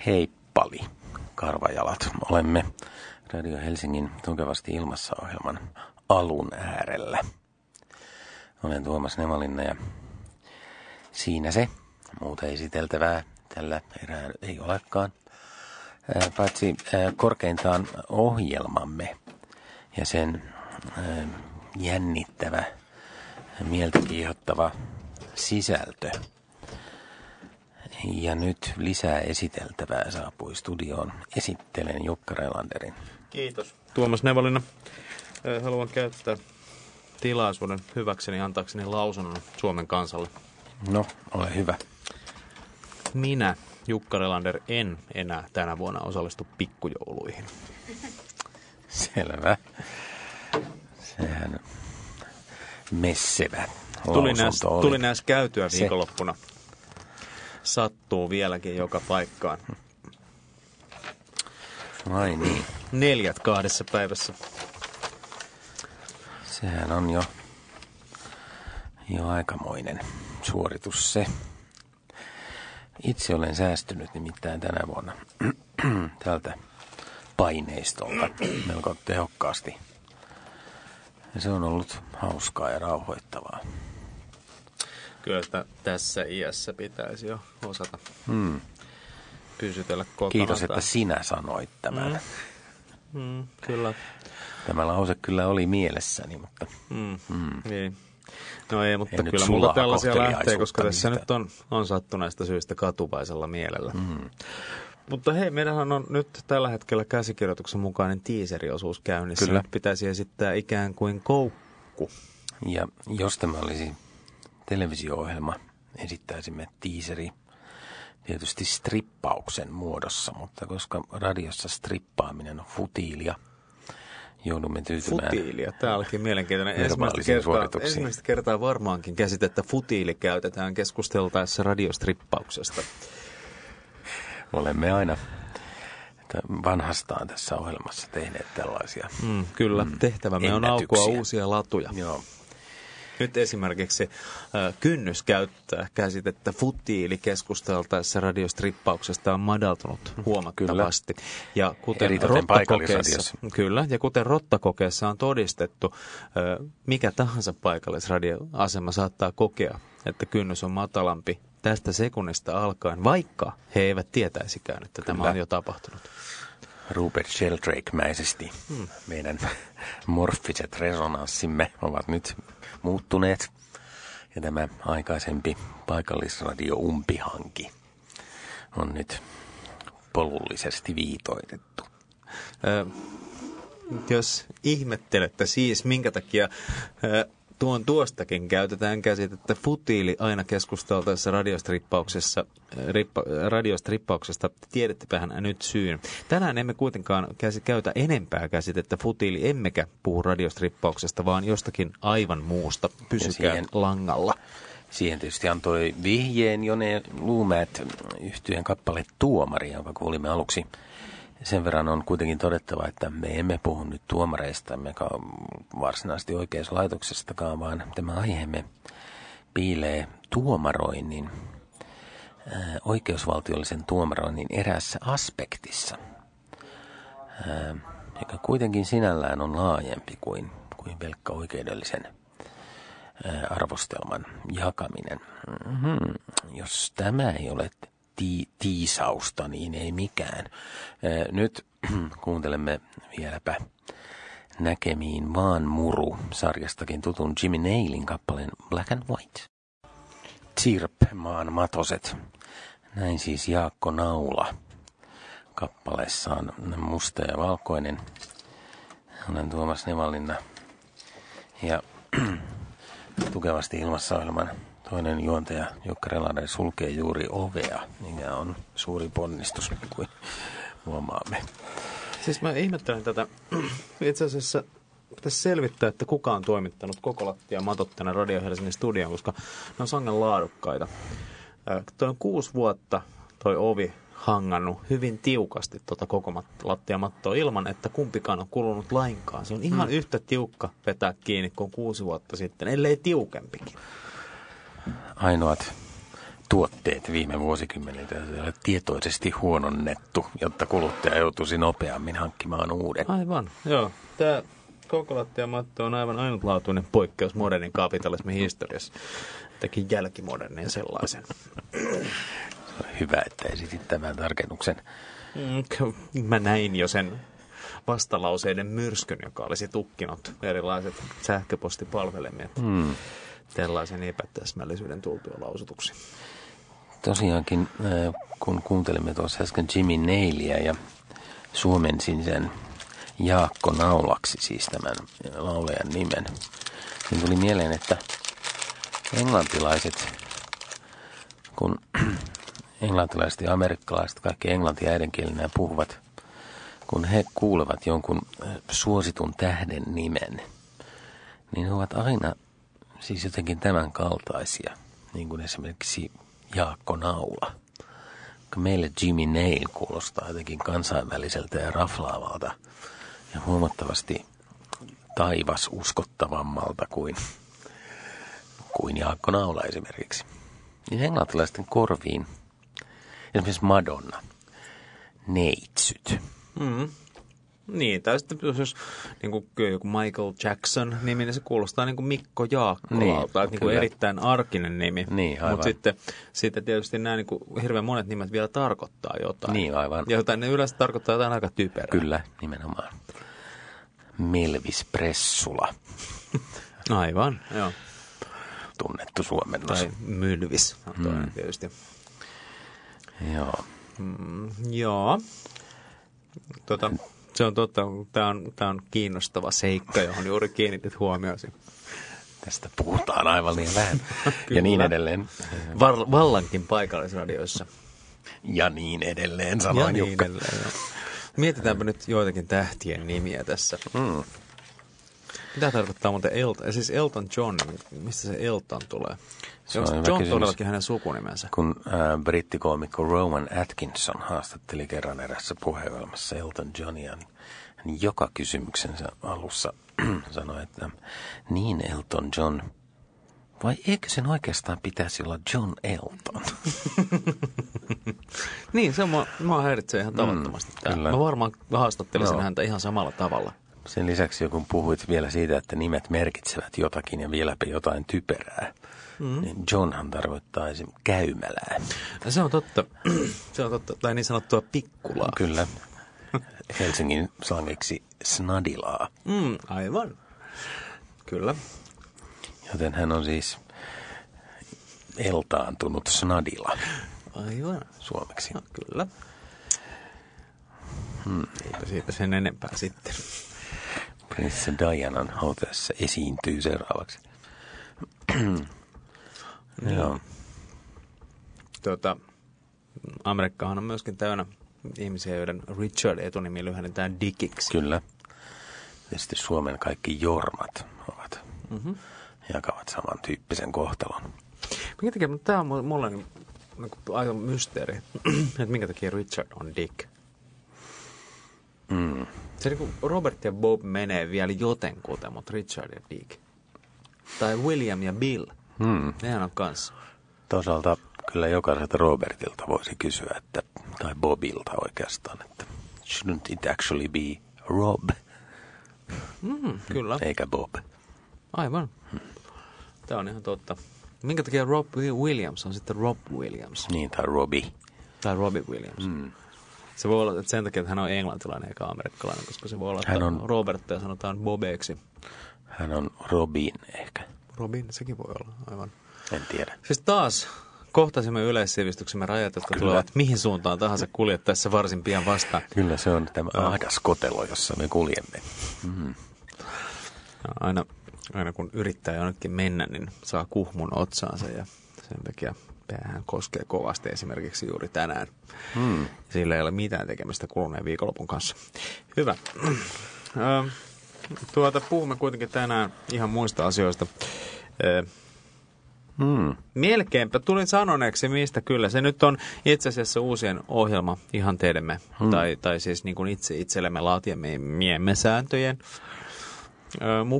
Heippali, karvajalat. Olemme Radio Helsingin Tukevasti ilmassa -ohjelman alun äärellä. Olen Tuomas Nevalinna ja siinä se. Muuta esiteltävää tällä erää ei olekaan. Paitsi korkeintaan ohjelmamme ja sen jännittävä, mieltä kiihottava sisältö. Ja nyt lisää esiteltävää saapui studioon. Esittelen Jukka Relanderin. Kiitos. Tuomas Nevalinna. Haluan käyttää tilaisuuden hyväkseni antaakseni lausunnon Suomen kansalle. No, ole hyvä. Minä, Jukka Relander, en enää tänä vuonna osallistu pikkujouluihin. Selvä. Sehän messevä lausunto oli. Tuli näissä käytyä viikonloppuna. Sattuu vieläkin joka paikkaan. Ai niin. 4 2 päivässä. Sehän on jo aikamoinen suoritus se. Itse olen säästynyt nimittäin tänä vuonna tältä paineistolta melko tehokkaasti. Ja se on ollut hauskaa ja rauhoittavaa. Kyllä tässä iässä pitäisi jo osata pysytellä kotona. Kiitos, että sinä sanoit tämän. Kyllä. Tämä lause kyllä oli mielessäni, mutta... Niin. No ei, mutta en kyllä multa tällaisia lähtee, koska tässä nyt on sattuneista syistä katuvaisella mielellä. Mutta hei, meillähän on nyt tällä hetkellä käsikirjoituksen mukainen teaseriosuus käynnissä. Kyllä. Nyt pitäisi esittää ikään kuin koukku. Ja jos tämä olisi televisio-ohjelma, esittäisimme teaseri tietysti strippauksen muodossa, mutta koska radiossa strippaaminen on futiilia, joudumme tyytymään futiilia. Tämä olikin mielenkiintoinen. Ensimmäistä kertaa varmaankin käsitettä futiili käytetään keskusteltaessa radiostrippauksesta. Olemme aina vanhastaan tässä ohjelmassa tehneet tällaisia. Kyllä, tehtävämme on aukoa uusia latuja. Joo. Nyt esimerkiksi kynnys käyttää käsitettä futiili keskusteltaessa radiostrippauksesta on madaltunut huomattavasti. Ja kuten Rottakokeessa on todistettu, mikä tahansa paikallisradioasema saattaa kokea, että kynnys on matalampi tästä sekunnista alkaen, vaikka he eivät tietäisikään, että tämä on jo tapahtunut. Rupert Sheldrake-mäisesti meidän morfiset resonanssimme ovat nyt muuttuneet. Ja tämä aikaisempi paikallisradio-umpihanki on nyt polullisesti viitoitettu. Jos ihmettelette siis, minkä takia tuostakin käytetään käsitettä futiili aina keskusteltaessa radiostrippauksesta, tiedättepähän nyt syyn. Tänään emme kuitenkaan käytä enempää käsitettä futiili, emmekä puhu radiostrippauksesta, vaan jostakin aivan muusta. Pysykää langalla. Siihen tietysti antoi vihjeen Jone Luumäät yhtyeen kappale Tuomari, jonka kuulimme aluksi. Sen verran on kuitenkin todettava, että me emme puhu nyt tuomareista, emmekä varsinaisesti oikeuslaitoksestakaan, vaan tämä aiheemme piilee tuomaroinnin, oikeusvaltiollisen tuomaroinnin eräässä aspektissa, joka kuitenkin sinällään on laajempi kuin pelkkä oikeudellisen arvostelman jakaminen. Jos tämä ei ole tiisausta, niin ei mikään. Nyt kuuntelemme vieläpä Näkemiin vaan muru -sarjastakin tutun Jimmy Nailin kappaleen Black and White. Chirp, maan matoset. Näin siis Jaakko Naula kappaleessaan musta ja valkoinen. Olen Tuomas Nevalinna ja Tukevasti ilmassa -ohjelman toinen juontaja Jukka Relander sulkee juuri ovea, mikä on suuri ponnistus, kuin huomaamme. Siis mä ihmettelen tätä. Itse asiassa pitäisi selvittää, että kuka on toimittanut koko lattia matot tänne Radio Helsingin studioon, koska ne on sangen laadukkaita. Toi on 6 vuotta toi ovi hangannut hyvin tiukasti koko lattiamattoa ilman, että kumpikaan on kulunut lainkaan. Se on ihan yhtä tiukka vetää kiinni kuin 6 vuotta sitten, ellei tiukempikin. Ainoat tuotteet viime vuosikymmeniltä ei ole tietoisesti huononnettu, jotta kuluttaja joutuisi nopeammin hankkimaan uuden. Aivan, joo. Tämä kokolattiamatto on aivan ainutlaatuinen poikkeus modernin kapitalismin historiassa. Teki jälkimodernin sellaisen. Se on hyvä, että esitit tämän tarkennuksen. Mä näin jo sen vastalauseiden myrskyn, joka olisi tukkinut erilaiset sähköpostipalvelimet tällaisen epätäsmällisyyden tultua lausutuksi. Tosiaankin, kun kuuntelimme tuossa äsken Jimmy Nailia ja suomensin sen Jaakko Naulaksi, siis tämän laulajan nimen, niin tuli mieleen, että englantilaiset, kun englantilaiset ja amerikkalaiset kaikki englantia äidinkielenä puhuvat, kun he kuulevat jonkun suositun tähden nimen, niin he ovat aina siis jotenkin tämän kaltaisia, niin kuin esimerkiksi Jaakko Naula. Meille Jimmy Nail kuulostaa jotenkin kansainväliseltä ja raflaavalta ja huomattavasti taivasuskottavammalta kuin Jaakko Naula esimerkiksi. Niin englantilaisten korviin esimerkiksi Madonna, neitsyt. Niin, tai sitten jos niin kuin joku Michael Jackson nimi, niin se kuulostaa niin kuin Mikko Jaakkolalta, niin kuin erittäin arkinen nimi. Niin, mutta sitten tietysti nämä niin kuin hirveän monet nimet vielä tarkoittaa jotain. Niin, aivan. Ja jotain, ne yleensä tarkoittaa jotain aika typerää. Kyllä, nimenomaan. Melvis Pressula. Aivan, joo. Tunnettu suomennos. Tai Mylvis on toinen tietysti. Joo. Joo. Se on totta, tämä on kiinnostava seikka, johon juuri kiinnitit huomiosi. Tästä puhutaan aivan niin vähän. Ja niin edelleen. Vallankin paikallisradioissa. Ja niin edelleen, sanoin Jukka. Edelleen, mietitäänpä nyt joitakin tähtien nimiä tässä. Mitä tarkoittaa muuten Elton? Siis Elton John, mistä se Elton tulee? Onko John todellakin hänen sukunimensä? Kun brittikoomikko Rowan Atkinson haastatteli kerran erässä puheenvelmassa Elton Johnia, niin joka kysymyksensä alussa sanoi, että niin Elton John, vai eikö sen oikeastaan pitäisi olla John Elton? Niin, se mua häiritsee ihan tavattomasti. Mä varmaan haastattelisin häntä ihan samalla tavalla. Sen lisäksi, kun puhuit vielä siitä, että nimet merkitsevät jotakin ja vieläpä jotain typerää, niin Johnhan tarkoittaa esimerkiksi käymälää. Se on totta. Tai niin sanottua pikkulaa. Kyllä. Helsingin slangiksi snadilaa. Aivan. Kyllä. Joten hän on siis eltaantunut snadila. Aivan. Suomeksi. No, kyllä. Eipä siitä sen enempää sitten. Prinsessa Dianan hautajaisissa esiintyy seuraavaksi. Joo. Amerikkahan on myöskin täynnä ihmisiä, joiden Richard-etunimi lyhennetään Dickiksi. Kyllä. Ja sitten Suomen kaikki Jormat jakavat samantyyppisen kohtalon. Minkä takia, mutta tämä on mulle niin aika mysteeri, että minkä takia Richard on Dick. Se niin kuin Robert ja Bob menee vielä jotenkuten, mutta Richard ja Dick. Tai William ja Bill. Nehän on kanssa. Toisaalta kyllä jokaiselta Robertilta voisi kysyä, että, tai Bobilta oikeastaan, että shouldn't it actually be Rob? Kyllä. Eikä Bob. Aivan. Tämä on ihan totta. Minkä takia Rob Williams on sitten Rob Williams? Niin, tai Robbie. Tai Robbie Williams. Se voi olla että sen takia, että hän on englantilainen eikä amerikkalainen, koska se voi olla, että Robertia sanotaan Bobeeksi. Hän on Robin ehkä. Robin, sekin voi olla, aivan. En tiedä. Siis taas kohtasimme yleissivistyksemme rajat, jotka tulevat mihin suuntaan tahansa kuljettaessa varsin pian vastaan. Kyllä se on tämä ahdas kotelo, jossa me kuljemme. Aina kun yrittää jonnekin mennä, niin saa kuhmun otsaansa ja sen takia päähän koskee kovasti esimerkiksi juuri tänään. Sillä ei ole mitään tekemistä kuluneen viikonlopun kanssa. Hyvä. Puhumme kuitenkin tänään ihan muista asioista. Melkeinpä tulin sanoneeksi, mistä kyllä. Se nyt on itse asiassa uusien ohjelma ihan teidemme, tai siis niin kuin itse itsellemme laatiemme sääntöjen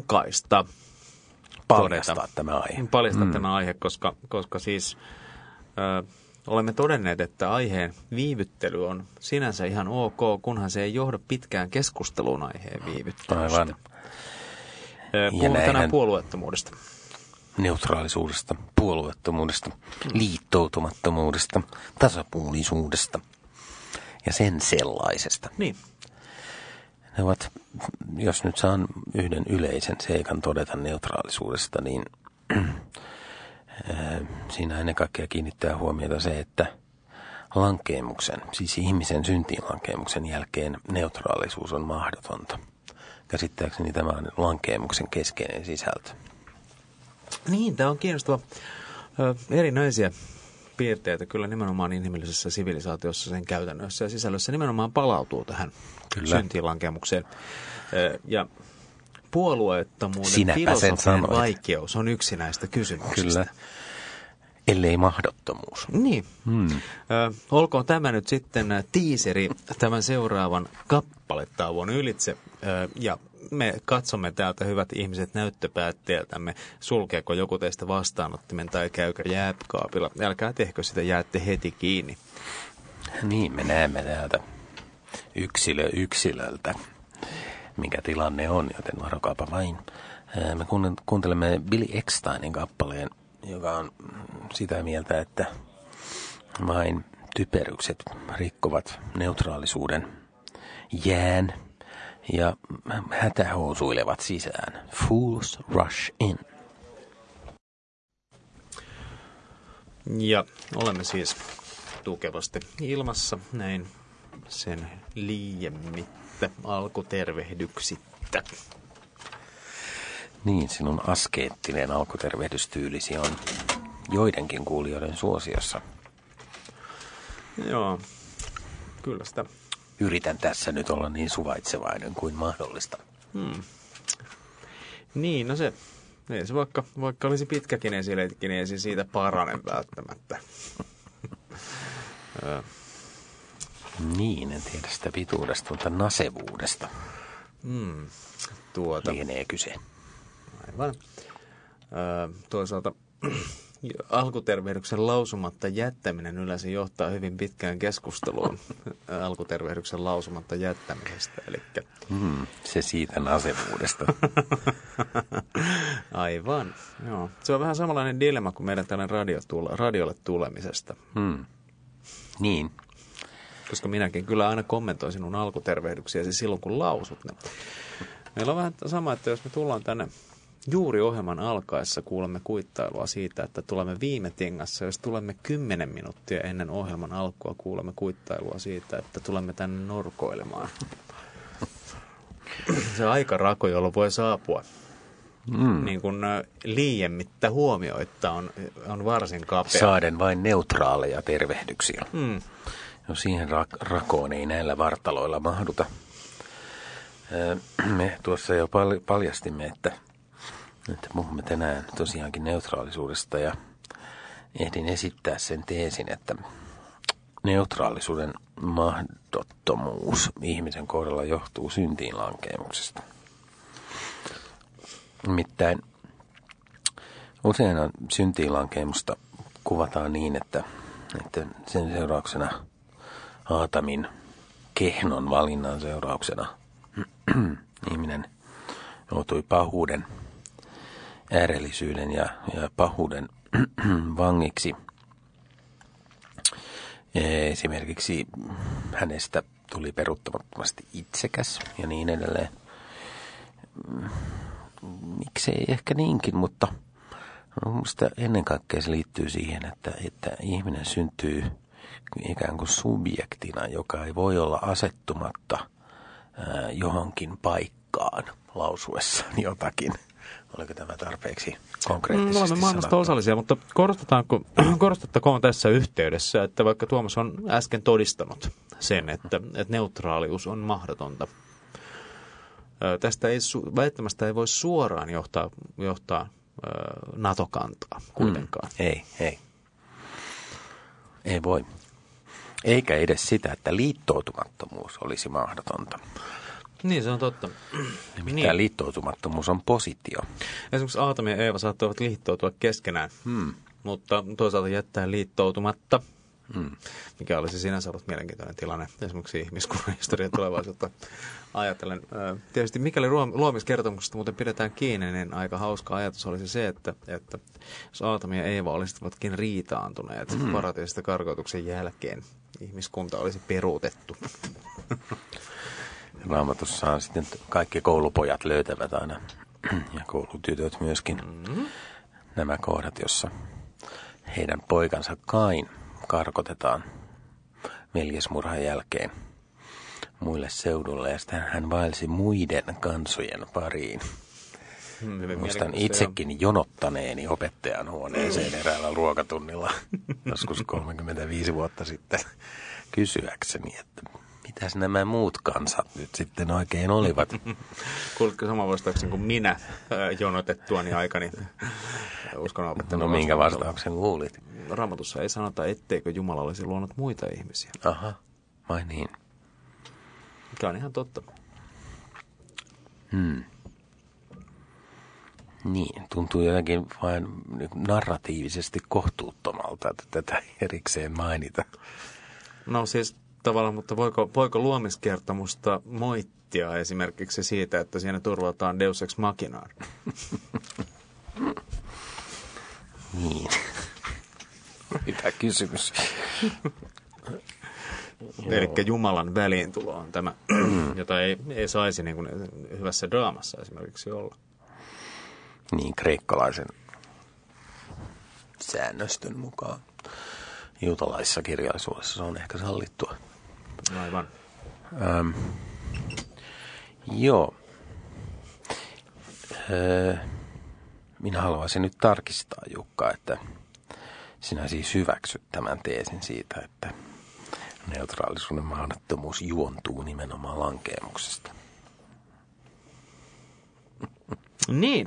mukaista. Paljastaa tämä aihe. Paljastaa tämä aihe, koska siis olemme todenneet, että aiheen viivyttely on sinänsä ihan ok, kunhan se ei johda pitkään keskusteluun aiheen viivyttelystä. Aivan. Puhumme tänään puolueettomuudesta. Neutraalisuudesta, puolueettomuudesta, liittoutumattomuudesta, tasapuolisuudesta ja sen sellaisesta. Niin. Ne ovat, jos nyt saan yhden yleisen seikan todeta neutraalisuudesta, niin siinä ennen kaikkea kiinnittää huomiota se, että lankeemuksen, siis ihmisen syntiin lankeemuksen jälkeen neutraalisuus on mahdotonta. Käsittääkseni tämä on lankeemuksen keskeinen sisältö. Niin, tämä on kiinnostava. Erinäisiä piirteitä kyllä nimenomaan inhimillisessä sivilisaatiossa, sen käytännössä ja sisällössä nimenomaan palautuu tähän syntiinlankemukseen. Ja puolueettomuuden filosofian vaikeus on yksi näistä kysymyksistä. Kyllä, ellei mahdottomuus. Niin. Olkoon tämä nyt sitten tiiseri tämän seuraavan kappaletauon ylitse. Ja me katsomme täältä, hyvät ihmiset, näyttöpäätteeltämme, sulkeeko joku teistä vastaanottimen tai käykö jääkaapilla. Älkää tehkö sitä, jäätte heti kiinni. Niin, me näemme täältä yksilöltä, mikä tilanne on, joten varokaapa vain. Me kuuntelemme Billy Ecksteinin kappaleen, joka on sitä mieltä, että vain typerykset rikkovat neutraalisuuden jään ja hätähousuilevat sisään. Fools rush in. Ja olemme siis tukevasti ilmassa näin sen liiemmittä alkutervehdyksittä. Niin, sinun askeettinen alkutervehdystyylisi on joidenkin kuulijoiden suosiossa. Joo, kyllä sitä. Yritän tässä nyt olla niin suvaitsevainen kuin mahdollista. Niin, no se vaikka olisi pitkäkin esileitkinesi siitä parane välttämättä. Niin, en tiedä sitä pituudesta, mutta nasevuudesta. Lienee kyse. Aivan. Toisaalta alkutervehdyksen lausumatta jättäminen yleensä johtaa hyvin pitkään keskusteluun alkutervehdyksen lausumatta jättämisestä. Elikkä se siitä nasevuudesta. Aivan, joo. Se on vähän samanlainen dilemma kuin meidän tällainen radiolle tulemisesta. Niin. Koska minäkin kyllä aina kommentoin sinun alkutervehdyksiäsi silloin, kun lausut ne. Meillä on vähän sama, että jos me tullaan tänne juuri ohjelman alkaessa, kuulemme kuittailua siitä, että tulemme viime tingassa. Jos tulemme 10 minuuttia ennen ohjelman alkua, kuulemme kuittailua siitä, että tulemme tänne norkoilemaan. Se aikarako, jolloin voi saapua. Niin kuin liiemmittä huomioitta on varsin kapea. Saaden vain neutraaleja tervehdyksiä. No siihen rakoon ei näillä vartaloilla mahduta. Me tuossa jo paljastimme, että puhumme tänään tosiaankin neutraalisuudesta ja ehdin esittää sen teesin, että neutraalisuuden mahdottomuus ihmisen kohdalla johtuu syntiin lankeemuksesta. Nimittäin usein syntiin lankeemusta kuvataan niin, että sen seurauksena Aatamin kehnon valinnan seurauksena ihminen joutui pahuuden, äärellisyyden ja pahuuden vangiksi. Esimerkiksi hänestä tuli peruuttamattomasti itsekäs ja niin edelleen. Miksei ehkä niinkin, mutta minusta ennen kaikkea se liittyy siihen, että ihminen syntyy ikään kuin subjektina, joka ei voi olla asettumatta johonkin paikkaan lausuessaan jotakin. Oliko tämä tarpeeksi konkreettisesti olemme maailmasta osallisia, mutta korostettakoon tässä yhteydessä, että vaikka Tuomas on äsken todistanut sen, että neutraalius on mahdotonta. Tästä väittämästä ei voi suoraan johtaa NATO-kantaa kuitenkaan. Ei voi. Eikä edes sitä, että liittoutumattomuus olisi mahdotonta. Niin, se on totta. Nimittäin liittoutumattomuus on positio. Esimerkiksi Aatami ja Eeva saattoivat liittoutua keskenään. mutta toisaalta jättää liittoutumatta, mikä olisi sinänsä ollut mielenkiintoinen tilanne esimerkiksi ihmiskunnan historian tulevaisuutta ajatellen. Tietysti mikäli luomiskertomuksesta muuten pidetään kiinni, niin aika hauska ajatus olisi se, että jos Aatami ja Eeva olisivatkin riitaantuneet paratiisista karkoituksen jälkeen, ihmiskunta olisi peruutettu. Raamatussaan sitten kaikki koulupojat löytävät aina, ja koulutytöt myöskin, nämä kohdat, jossa heidän poikansa Kain karkotetaan veljesmurhan jälkeen muille seudulle, ja sitten hän vaelsi muiden kansojen pariin. Muistan itsekin jonottaneeni opettajan huoneeseen eräällä ruokatunnilla joskus 35 vuotta sitten kysyäkseni, että mitäs nämä muut kansat nyt sitten oikein olivat. Kuulitko saman vastauksen kuin minä jonotettuani aikani uskonnonopettajana? No minkä vastauksen kuulit? Raamatussa ei sanota, etteikö Jumala olisi luonut muita ihmisiä. Aha, vai niin? Mikä on ihan totta. Niin, tuntuu jotenkin vain narratiivisesti kohtuuttomalta, että tätä erikseen mainita. No siis tavallaan, mutta voiko luomiskertomusta moittia esimerkiksi siitä, että siinä turvataan Deus Ex Machinaan? Niin. Mitä kysymys? Eli Jumalan väliintulo on tämä, jota ei saisi niin kuin hyvässä draamassa esimerkiksi olla. Niin, kreikkalaisen säännöstön mukaan. Juutalaisessa kirjallisuudessa se on ehkä sallittua. Aivan. Joo. Minä haluaisin nyt tarkistaa, Jukka, että sinä siis hyväksyt tämän teesin siitä, että neutraalisuuden mahdottomuus juontuu nimenomaan lankeemuksesta. Niin.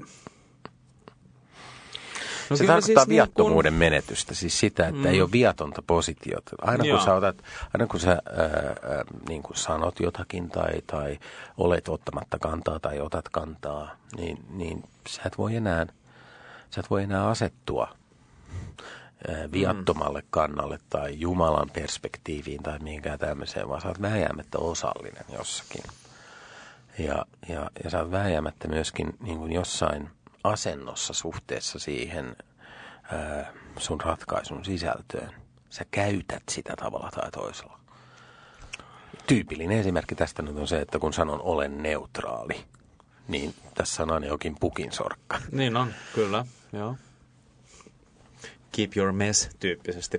No se tarkoittaa viattomuuden menetystä, siis sitä, että ei ole viatonta positiota. Aina kun sä niin kuin sanot jotakin tai olet ottamatta kantaa tai otat kantaa, niin sä et voi enää asettua viattomalle kannalle tai Jumalan perspektiiviin tai mihinkään tämmöiseen, vaan sä oot vääjäämättä osallinen jossakin. Ja sä oot vääjäämättä myöskin niin kuin jossain asennossa suhteessa siihen sun ratkaisun sisältöön. Sä käytät sitä tavalla tai toisella. Tyypillinen esimerkki tästä nyt on se, että kun sanon olen neutraali, niin tässä on aina jokin pukinsorkka. Niin on, kyllä, joo. Keep your mess -tyyppisesti.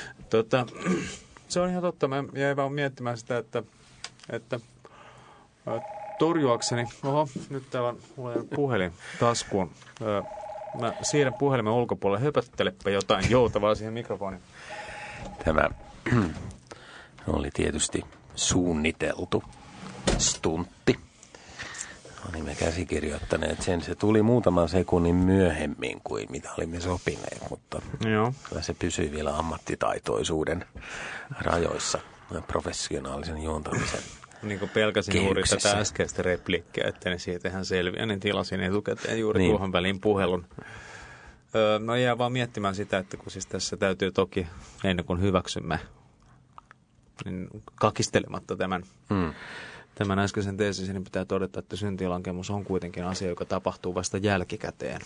Se on ihan totta. Mä jäin vaan miettimään sitä, että torjuakseni, nyt täällä on puhelin taskuun. Mä siirrän puhelimen ulkopuolelle, höpöttelepä jotain joutavaa siihen mikrofoniin. Tämä oli tietysti suunniteltu stuntti. Olimme käsikirjoittaneet sen. Se tuli muutaman sekunnin myöhemmin kuin mitä olimme sopineet, mutta kyllä se pysyi vielä ammattitaitoisuuden rajoissa, professionaalisen juontamisen. Niin kuin pelkäsin juuri tätä äskeistä replikkiä, että ne siitä ihan selviä, niin tilasin etukäteen juuri tuohon väliin puhelun. Mä jään vaan miettimään sitä, että kun siis tässä täytyy toki, ennen kuin hyväksymme, niin kakistelematta tämän äskeisen teesin, niin pitää todeta, että syntilankemus on kuitenkin asia, joka tapahtuu vasta jälkikäteen.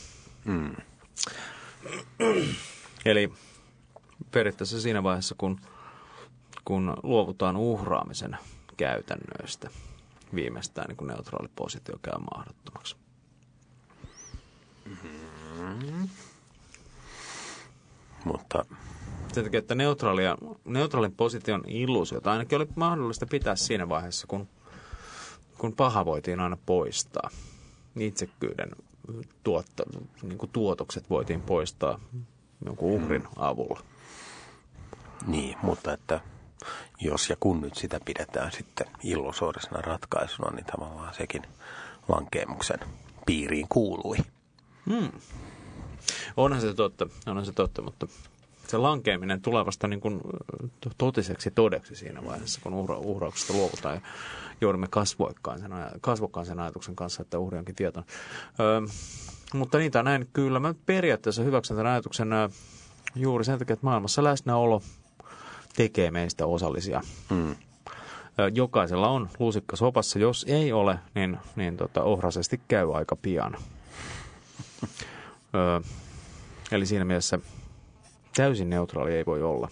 Eli periaatteessa siinä vaiheessa, kun luovutaan uhraamisen käytännöistä, viimeistään niin kun neutraali positio käy mahdottomaksi. Mutta sen takia, että neutraalin position illuusiota ainakin oli mahdollista pitää siinä vaiheessa, kun paha voitiin aina poistaa. Itsekkyyden niin kuin tuotokset voitiin poistaa jonkun uhrin avulla. Niin, mutta että jos ja kun nyt sitä pidetään sitten illusorisena ratkaisuna, niin tavallaan sekin lankeemuksen piiriin kuului. Onhan se totta, mutta se lankeeminen tulee vasta niin kuin totiseksi todeksi siinä vaiheessa, kun uhrauksesta luovutaan ja joudumme kasvokkaisen ajatuksen kanssa, että uhri onkin tietoinen. Mutta niitä näin kyllä. Mä periaatteessa hyväksyn tämän ajatuksen Juuri sen takia, että maailmassa läsnäolo tekee meistä osallisia. Jokaisella on lusikka sopassa. Jos ei ole, niin ohrasesti käy aika pian. Eli siinä mielessä täysin neutraali ei voi olla.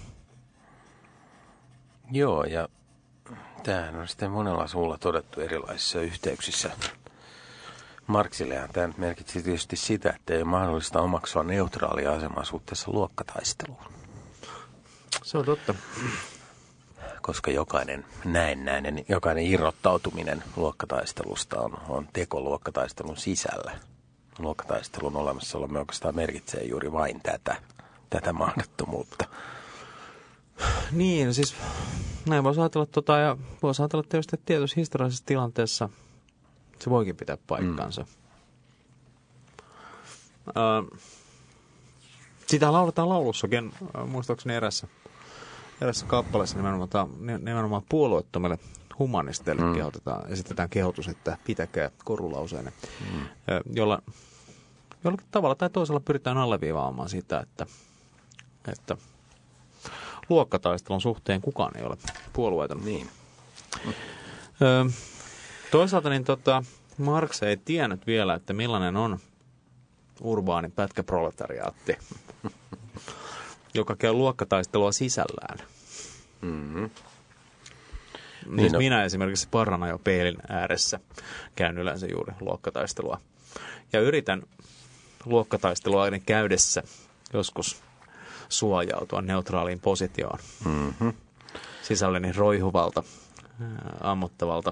Joo, ja tämähän on sitten monella suulla todettu erilaisissa yhteyksissä. Marxillehan tämä merkitsi tietysti sitä, että ei ole mahdollista omaksua neutraalia asemaa suhteessa luokkataisteluun. Se on totta. Koska jokainen näennäinen, jokainen irrottautuminen luokkataistelusta on teko luokkataistelun sisällä. Luokkataistelun olemassaolo me oikeastaan merkitsee juuri vain tätä mahdottomuutta. Niin, siis näin voisi ajatella ja voisi ajatella tietysti, että tietyssä historiallisessa tilanteessa se voikin pitää paikkansa. Sitä lauletaan laulussakin, muistaakseni erässä kappaleessa nimenomaan puolueettomille humanisteille esitetään kehotus, että pitäkää korulauseenne, jollakin tavalla tai toisella pyritään alleviivaamaan sitä, että luokkataistelun suhteen kukaan ei ole puolueeton. Niin. Toisaalta niin Marx ei tiennyt vielä, että millainen on urbaani pätkäproletariaatti, joka käy luokkataistelua sisällään. Mm-hmm. Niin minä esimerkiksi parrana jo peilin ääressä käyn yleensä juuri luokkataistelua. Ja yritän luokkataistelua käydessä joskus suojautua neutraaliin positioon. Mm-hmm. Sisälleni roihuvalta, ammottavalta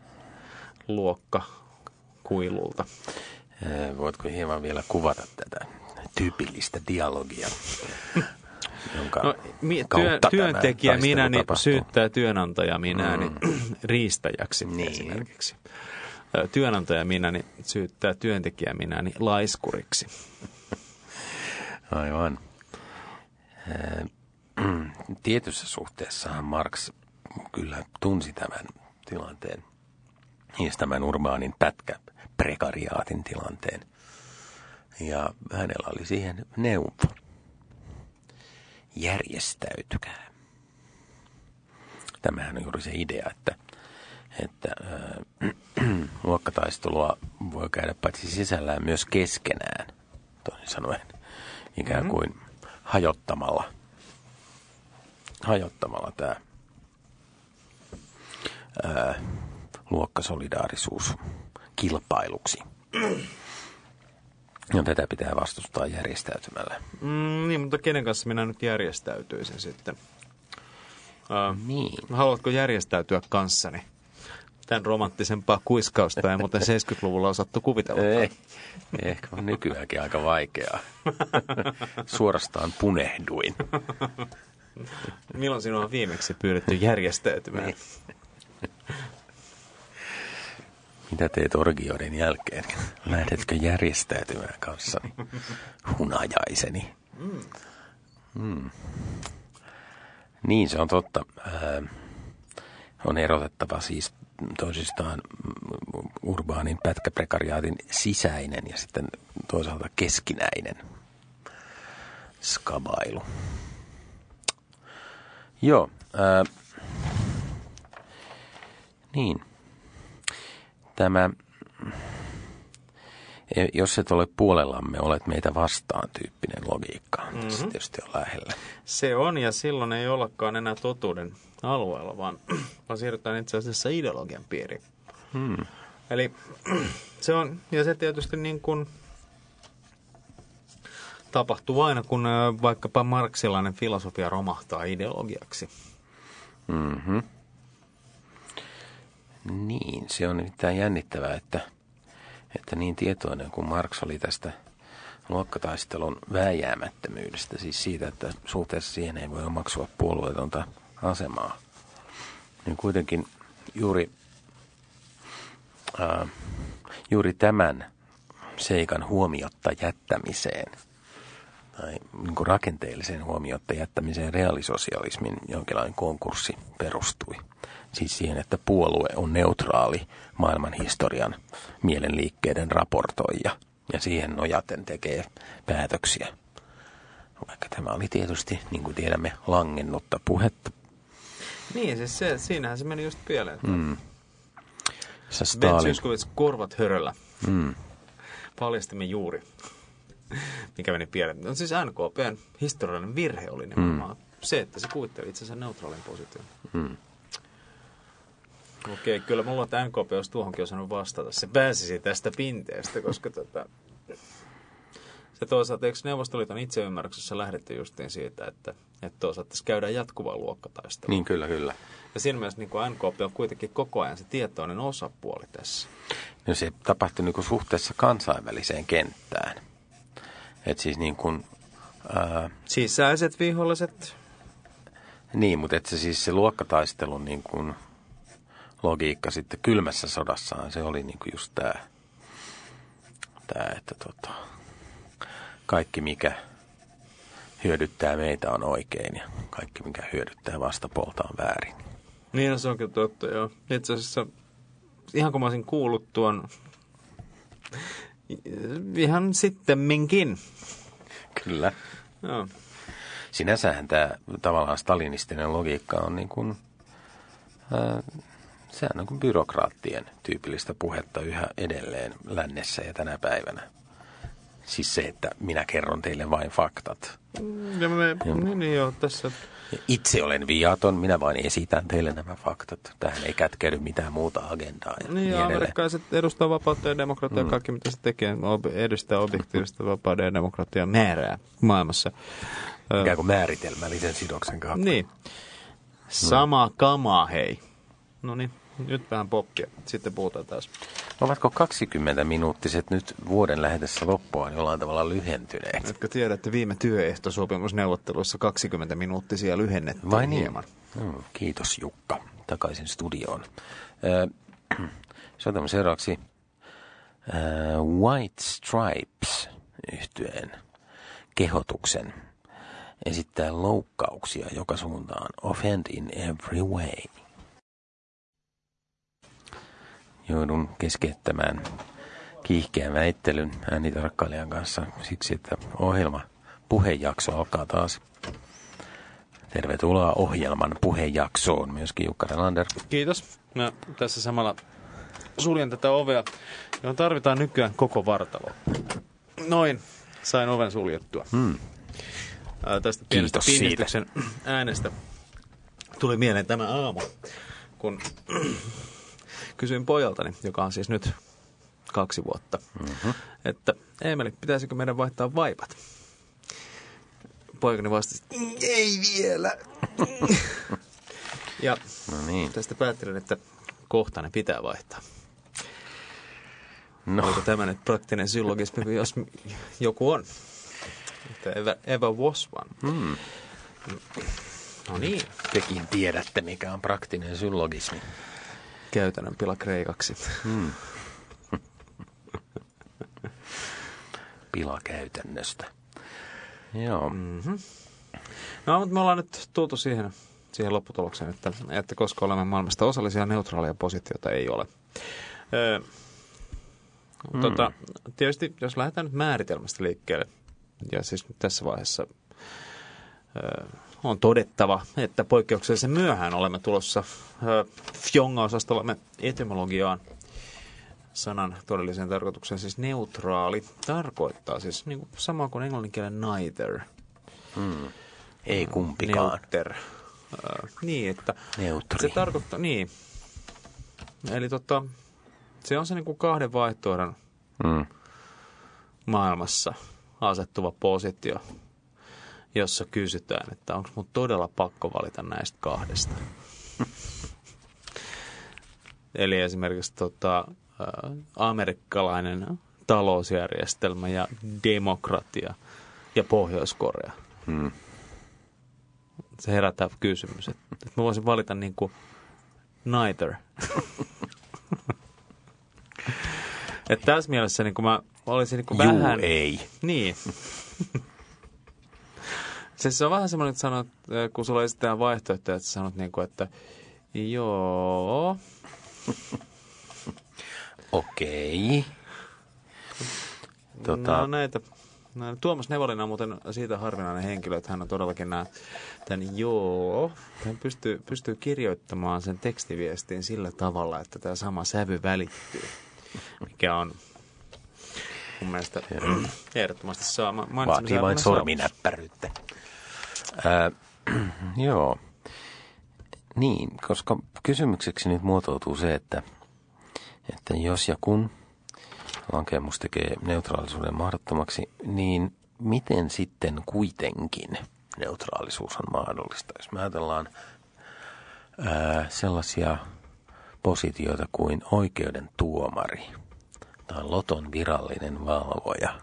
luokkakuilulta. Voitko hieman vielä kuvata tätä tyypillistä dialogia, jonka kautta työntekijä minäni syyttää työnantaja minäni riistäjäksi esimerkiksi. Työnantaja minäni syyttää työntekijä minäni laiskuriksi. Aivan. Tietyssä suhteessahan Marx kyllä tunsi tämän tilanteen, siis tämän urbaanin prekariaatin tilanteen. Ja hänellä oli siihen neuvo. Järjestäytykää. Tämähän on juuri se idea, että luokkataistelua voi käydä paitsi sisällään myös keskenään, toisin sanoen, ikään kuin hajottamalla tämä luokkasolidaarisuus kilpailuksi. Ja tätä pitää vastustaa järjestäytymällä. Niin, mutta kenen kanssa minä nyt järjestäytyisin sitten? Niin. Haluatko järjestäytyä kanssani? Tämän romanttisempaa kuiskausta ei muuten 70-luvulla osattu kuvitella. Ei, ehkä nykyäänkin aika vaikeaa. Suorastaan punehduin. Milloin sinua on viimeksi pyydetty järjestäytymään? Niin. Mitä teet orgioiden jälkeen? Lähdetkö järjestäytymään kanssani? Hunajaiseni. Niin, se on totta. On erotettava siis toisistaan urbaanin pätkäprekariaatin sisäinen ja sitten toisaalta keskinäinen skabailu. Joo. Niin. Tämä, jos et ole puolellamme, olet meitä vastaan -tyyppinen logiikka on tässä tietysti on lähellä. Se on, ja silloin ei ollakaan enää totuuden alueella, vaan siirrytään itse asiassa ideologian piiriin. Eli se on, ja se tietysti niin kuin tapahtuu aina, kun vaikkapa marxilainen filosofia romahtaa ideologiaksi. Niin, se on nimittäin jännittävää, että niin tietoinen kuin Marx oli tästä luokkataistelun vääjäämättömyydestä, siis siitä, että suhteessa siihen ei voi omaksua puolueetonta asemaa, niin kuitenkin juuri tämän seikan huomiotta jättämiseen tai niin kuin rakenteelliseen huomiotta jättämiseen reaalisosialismin jonkinlainen konkurssi perustui. Siis siihen, että puolue on neutraali maailman historian mielenliikkeiden raportoija ja siihen nojaten tekee päätöksiä Vaikka tämä oli tietysti, niin kuin tiedämme, langennutta puhetta. Niin, siis siinähän se meni just pieleen. Stalin... Ben Zyskowicz korvat höröllä. Paljastimme juuri, mikä meni pieleen. No siis NKPn historiallinen virhe oli nimenomaan se, että se kuvitteli itse asiassa neutraalin position. Okei, kyllä mulla on, että NKP olisi tuohonkin osannut vastata. Se pääsisi tästä pinteestä, koska se toisaalta, eikö Neuvostoliiton itseymmärryksessä lähdetty justiin siitä, että toisaalta tässä käydään jatkuvaa luokkataistelua. Niin, kyllä. Ja siinä mielessä niin kuin NKP on kuitenkin koko ajan se tietoinen osapuoli tässä. No se tapahtui niin kuin suhteessa kansainväliseen kenttään. Että siis niin kuin... sisäiset viholliset. Niin, mutta että se luokkataistelun niin kuin logiikka sitten kylmässä sodassaan, se oli niin kuin just tämä että kaikki mikä hyödyttää meitä on oikein ja kaikki mikä hyödyttää vastapuolta on väärin. Niin, no, se onkin totta, joo. Itse asiassa ihan kun mä olisin kuullut tuon ihan sittemminkin. Kyllä. Joo. Sinänsähän tämä tavallaan stalinistinen logiikka on niin kuin, sehän on kuin byrokraattien tyypillistä puhetta yhä edelleen lännessä ja tänä päivänä. Siis se, että minä kerron teille vain faktat. Joo, tässä... Itse olen viaton, minä vain esitän teille nämä faktat. Tähän ei kätkeydy mitään muuta agendaa. Niin, amerikkalaiset edustaa vapautta ja demokratiaa. Kaikki, mitä se tekee, edistää objektiivista vapauden ja demokratian määrää maailmassa. Ikään kuin määritelmällisen sidoksen kautta. Niin. Sama kama, hei. No niin, nyt vähän poppia. Sitten puhutaan taas. Ovatko 20-minuuttiset nyt vuoden lähetessä loppua jollain tavalla lyhentyneet? Etkö tiedä, että viime työehtosopimusneuvotteluissa 20-minuuttisia lyhennettiin hieman? Kiitos Jukka. Takaisin studioon. Soitamme seuraavaksi White Stripes -yhtyeen kehotuksen esittää loukkauksia joka suuntaan. Offend in every way. Joudun keskeyttämään kiihkeän väittelyn äänitarkkailijan kanssa siksi, että puhejakso alkaa taas. Tervetuloa ohjelman puhejaksoon myöskin Jukka Relander. Kiitos. Mä tässä samalla suljen tätä ovea, johon tarvitaan nykyään koko vartalo. Noin, sain oven suljettua. Tästä pienestä pinnistyksen äänestä tuli mieleen tämä aamu, kun kysyin pojaltani, joka on siis nyt 2 vuotta, että Eemeli, pitäisikö meidän vaihtaa vaipat? Poikani vastasi, ei vielä. Ja tästä päättelin, että kohta ne pitää vaihtaa. No. Oliko tämä nyt praktinen syllogismi, jos joku on? Että ever was one. No niin. Tekin tiedätte, mikä on praktinen syllogismi. Käytännön pila kreikaksi. Pila käytännöstä. Joo. No, mutta me ollaan nyt tultu siihen lopputulokseen, että koska olemme maailmasta osallisia, neutraalia positiota ei ole. Tietysti, jos lähdetään nyt määritelmästä liikkeelle, ja siis tässä vaiheessa on todettava, että poikkeuksellisen myöhään olemme tulossa Fjonga-osastollamme etymologiaan. Sanan todelliseen tarkoitukseen siis neutraali tarkoittaa siis niin kuin sama kuin englanninkielen neither. Ei kumpikaan. Neuter. Niin, että neutri. Se tarkoittaa, niin. Eli se on se niin kuin 2 vaihtoehdon maailmassa asettuva positio, jossa kysytään, että onko mun todella pakko valita näistä 2. Eli esimerkiksi amerikkalainen talousjärjestelmä ja demokratia ja Pohjois-Korea. Se herättää kysymys, että mä voisin valita niin kuin neither. Että tässä mielessä niin kuin mä olisin niin kuin vähän... ei. Niin. Se on vähän semmoinen, että sanot, kun sulla esitetään vaihtoehtoja, että sanot niin kuin, että joo... Okei. No Tuomas Nevalinen on muuten siitä harvinainen henkilö, että hän on todellakin hän pystyy kirjoittamaan sen tekstiviestin sillä tavalla, että tämä sama sävy välittyy, mikä on mun mielestä ehdottomasti vaatii vain sorminäppäryyttä. Joo. Niin, koska kysymykseksi nyt muotoutuu se, että jos ja kun lankeemus tekee neutraalisuuden mahdottomaksi, niin miten sitten kuitenkin neutraalisuus on mahdollista? Jos me ajatellaan sellaisia positioita kuin oikeuden tuomari tai loton virallinen valvoja,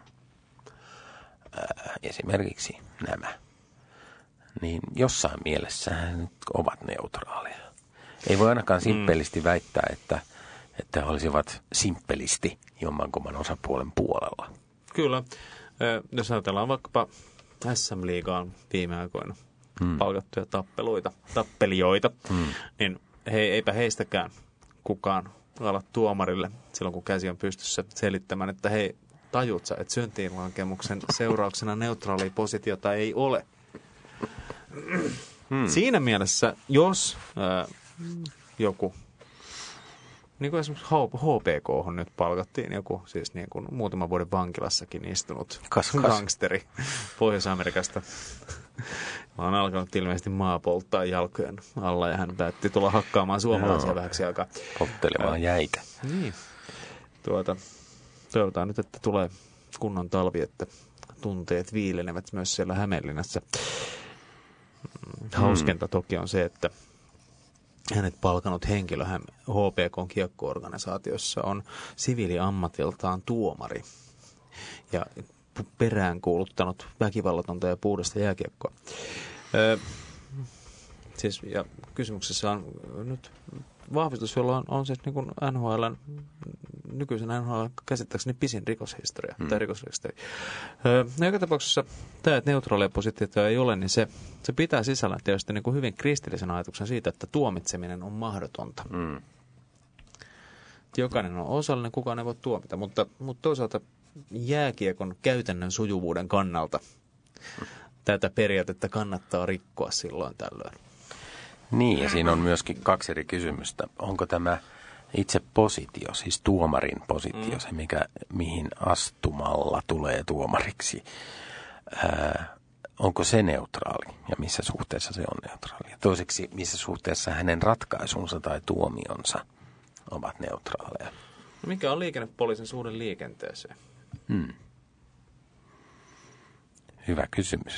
esimerkiksi nämä, niin jossain mielessä nyt ovat neutraaleja. Ei voi ainakaan simppelisti väittää, että olisivat simppelisti jommankumman osapuolen puolella. Kyllä. Jos ajatellaan vaikkapa SM-liigaan viime aikoina palkattuja tappelijoita, niin eipä heistäkään kukaan ala tuomarille silloin, kun käsi on pystyssä selittämään, että hei, tajut sä, että syntiinlankemuksen seurauksena neutraalia positiota ei ole. Siinä mielessä, jos joku, niin kuin esimerkiksi HPK:hon nyt palkattiin joku siis niin kuin muutaman vuoden vankilassakin istunut gangsteri Pohjois-Amerikasta. On alkanut ilmeisesti maa polttaa jalkojen alla ja hän päätti tulla hakkaamaan suomalaisia vähäksi aikaa. Polttelemaan jäitä. Niin. Toivotaan nyt, että tulee kunnon talvi, että tunteet viilenevät myös siellä Hämeenlinnassa. Hauskinta toki on se, että hänet palkanut henkilö HPK:n kiekko-organisaatiossa on siviiliammatiltaan tuomari ja peräänkuuluttanut väkivallatonta ja puhdasta jääkiekkoa. Ja kysymyksessä on nyt vahvistus, jolla on siis niin kuin nykyisen NHL käsittääkseni pisin rikoshistoria tai rikoshistoria. Joka tapauksessa tämä, että neutraalia positiota ei ole, niin se pitää sisällä tietysti niin kuin hyvin kristillisen ajatuksen siitä, että tuomitseminen on mahdotonta. Jokainen on osallinen, kukaan ei voi tuomita, mutta toisaalta jääkiekon käytännön sujuvuuden kannalta tätä periaatetta kannattaa rikkoa silloin tällöin. Niin, ja siinä on myöskin kaksi eri kysymystä. Onko tämä itse positio, siis tuomarin positio, se mihin astumalla tulee tuomariksi, onko se neutraali ja missä suhteessa se on neutraali? Ja toiseksi, missä suhteessa hänen ratkaisunsa tai tuomionsa ovat neutraaleja? No mikä on liikennepoliisin suhde liikenteeseen? Hyvä kysymys.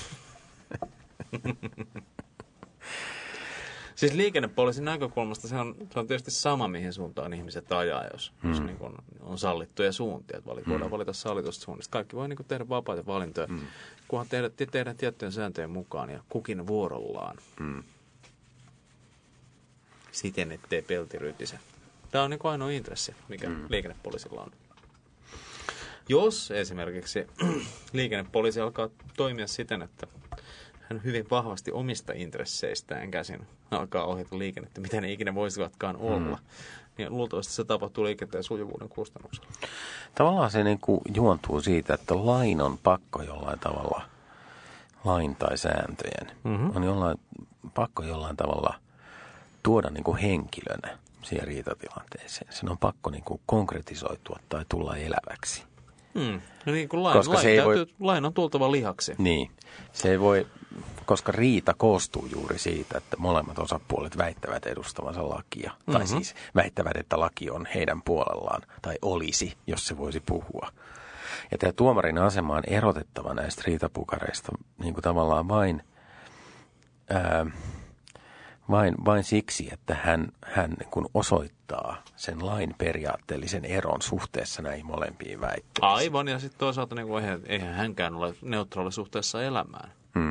Siis liikennepoliisin näkökulmasta se on tietysti sama, mihin suuntaan ihmiset ajaa, jos niin kuin on sallittuja suuntia. Että voidaan valita sallitusta suunnista. Kaikki voi niin kuin tehdä vapaita valintoja, kunhan tehdään tiettyjen sääntöjen mukaan ja kukin vuorollaan. Siten, ettei pelti rytise. Tämä on niin kuin ainoa intressi, mikä liikennepoliisilla on. Jos esimerkiksi liikennepoliisi alkaa toimia siten, että hän hyvin vahvasti omista intresseistään käsin alkaa ohjata liikennettä, mitä ne ikinä voisivatkaan olla, niin luultavasti se tapahtuu liikenteen sujuvuuden kustannuksella. Tavallaan se niin kuin juontuu siitä, että lain on pakko jollain tavalla, lain tai sääntöjen, on pakko jollain tavalla tuoda niin kuin henkilönä siihen riitatilanteeseen. Sen on pakko niin kuin konkretisoitua tai tulla eläväksi. Niin kuin lain on tultava lihaksi. Niin, se ei voi, koska riita koostuu juuri siitä, että molemmat osapuolet väittävät edustavansa lakia. Tai siis väittävät, että laki on heidän puolellaan, tai olisi, jos se voisi puhua. Ja tämä tuomarin asema on erotettava näistä riitapukareista niin kuin tavallaan vain siksi, että hän niin kuin osoittaa sen lain periaatteellisen eron suhteessa näihin molempiin väitteisiin. Aivan, ja sitten toisaalta niin kuin, eihän hänkään ole neutraalisuhteessa elämään.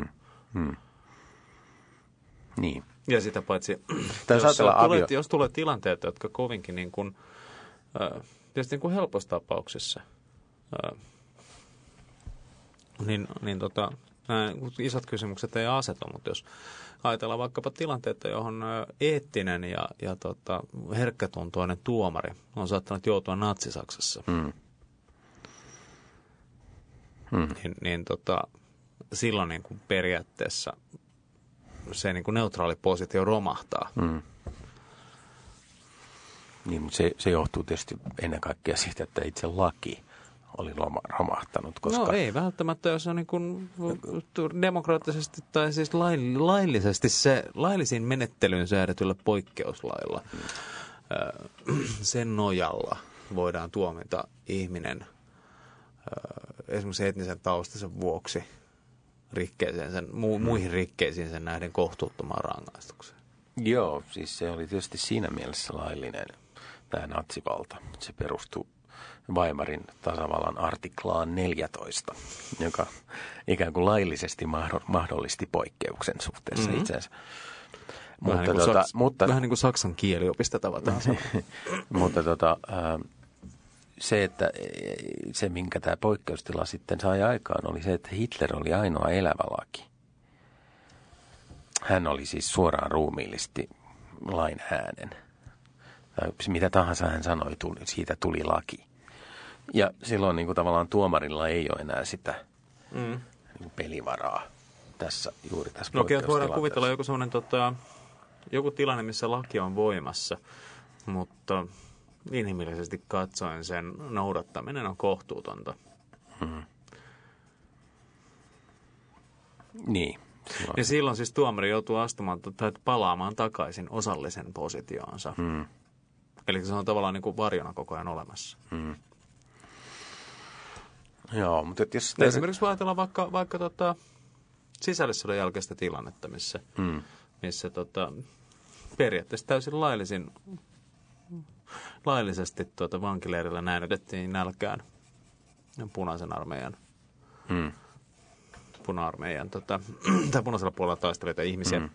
Niin. Ja sitä paitsi, jos tulee tilanteita, jotka kovinkin niin kuin, tietysti niin kuin helpossa tapauksessa, isot kysymykset ei asetu, mutta jos ajatellaan vaikkapa tilanteita, johon eettinen ja herkkätuntoinen tuomari on saattanut joutua Natsi-Saksassa. niin silloin niin kuin periaatteessa se niin kuin neutraali positio romahtaa. Niin, mutta se johtuu tietysti ennen kaikkea siitä, että itse laki oli romahtanut. Koska... No ei välttämättä, jos on niin kuin demokraattisesti tai siis laillisesti laillisiin menettelyyn säädetyllä poikkeuslailla sen nojalla voidaan tuomita ihminen esimerkiksi etnisen taustansa vuoksi muihin rikkeisiin sen nähden kohtuuttomaan rangaistukseen. Joo, siis se oli tietysti siinä mielessä laillinen tämä natsivalta. Se perustui Weimarin tasavallan artiklaan 14, joka ikään kuin laillisesti mahdollisti poikkeuksen suhteessa itseensä. Vähän niin kuin saksan kieliopista tavataan sanoa. Mutta se, minkä tämä poikkeustila sitten sai aikaan, oli se, että Hitler oli ainoa elävä laki. Hän oli siis suoraan ruumiillisesti lain äänen. Tai mitä tahansa hän sanoi, siitä tuli laki. Ja silloin niin kuin tavallaan tuomarilla ei ole enää sitä niin kuin pelivaraa juuri tässä poikkeustilanteessa. Voidaan kuvitella joku sellainen joku tilanne, missä laki on voimassa, mutta inhimillisesti katsoen sen noudattaminen on kohtuutonta. Niin. Ja silloin siis tuomari joutuu astumaan tai palaamaan takaisin osallisen positioonsa. Eli se on tavallaan niin kuin varjona koko ajan olemassa. Joo, mutta jos... Esimerkiksi voi ajatella vaikka sisällissodan jälkeistä tilannetta, missä periaatteessa täysin laillisesti vankileirillä näännytettiin nälkään punaisen armeijan puna-armeijan tai punaisella puolella taistelijoita ihmisiä.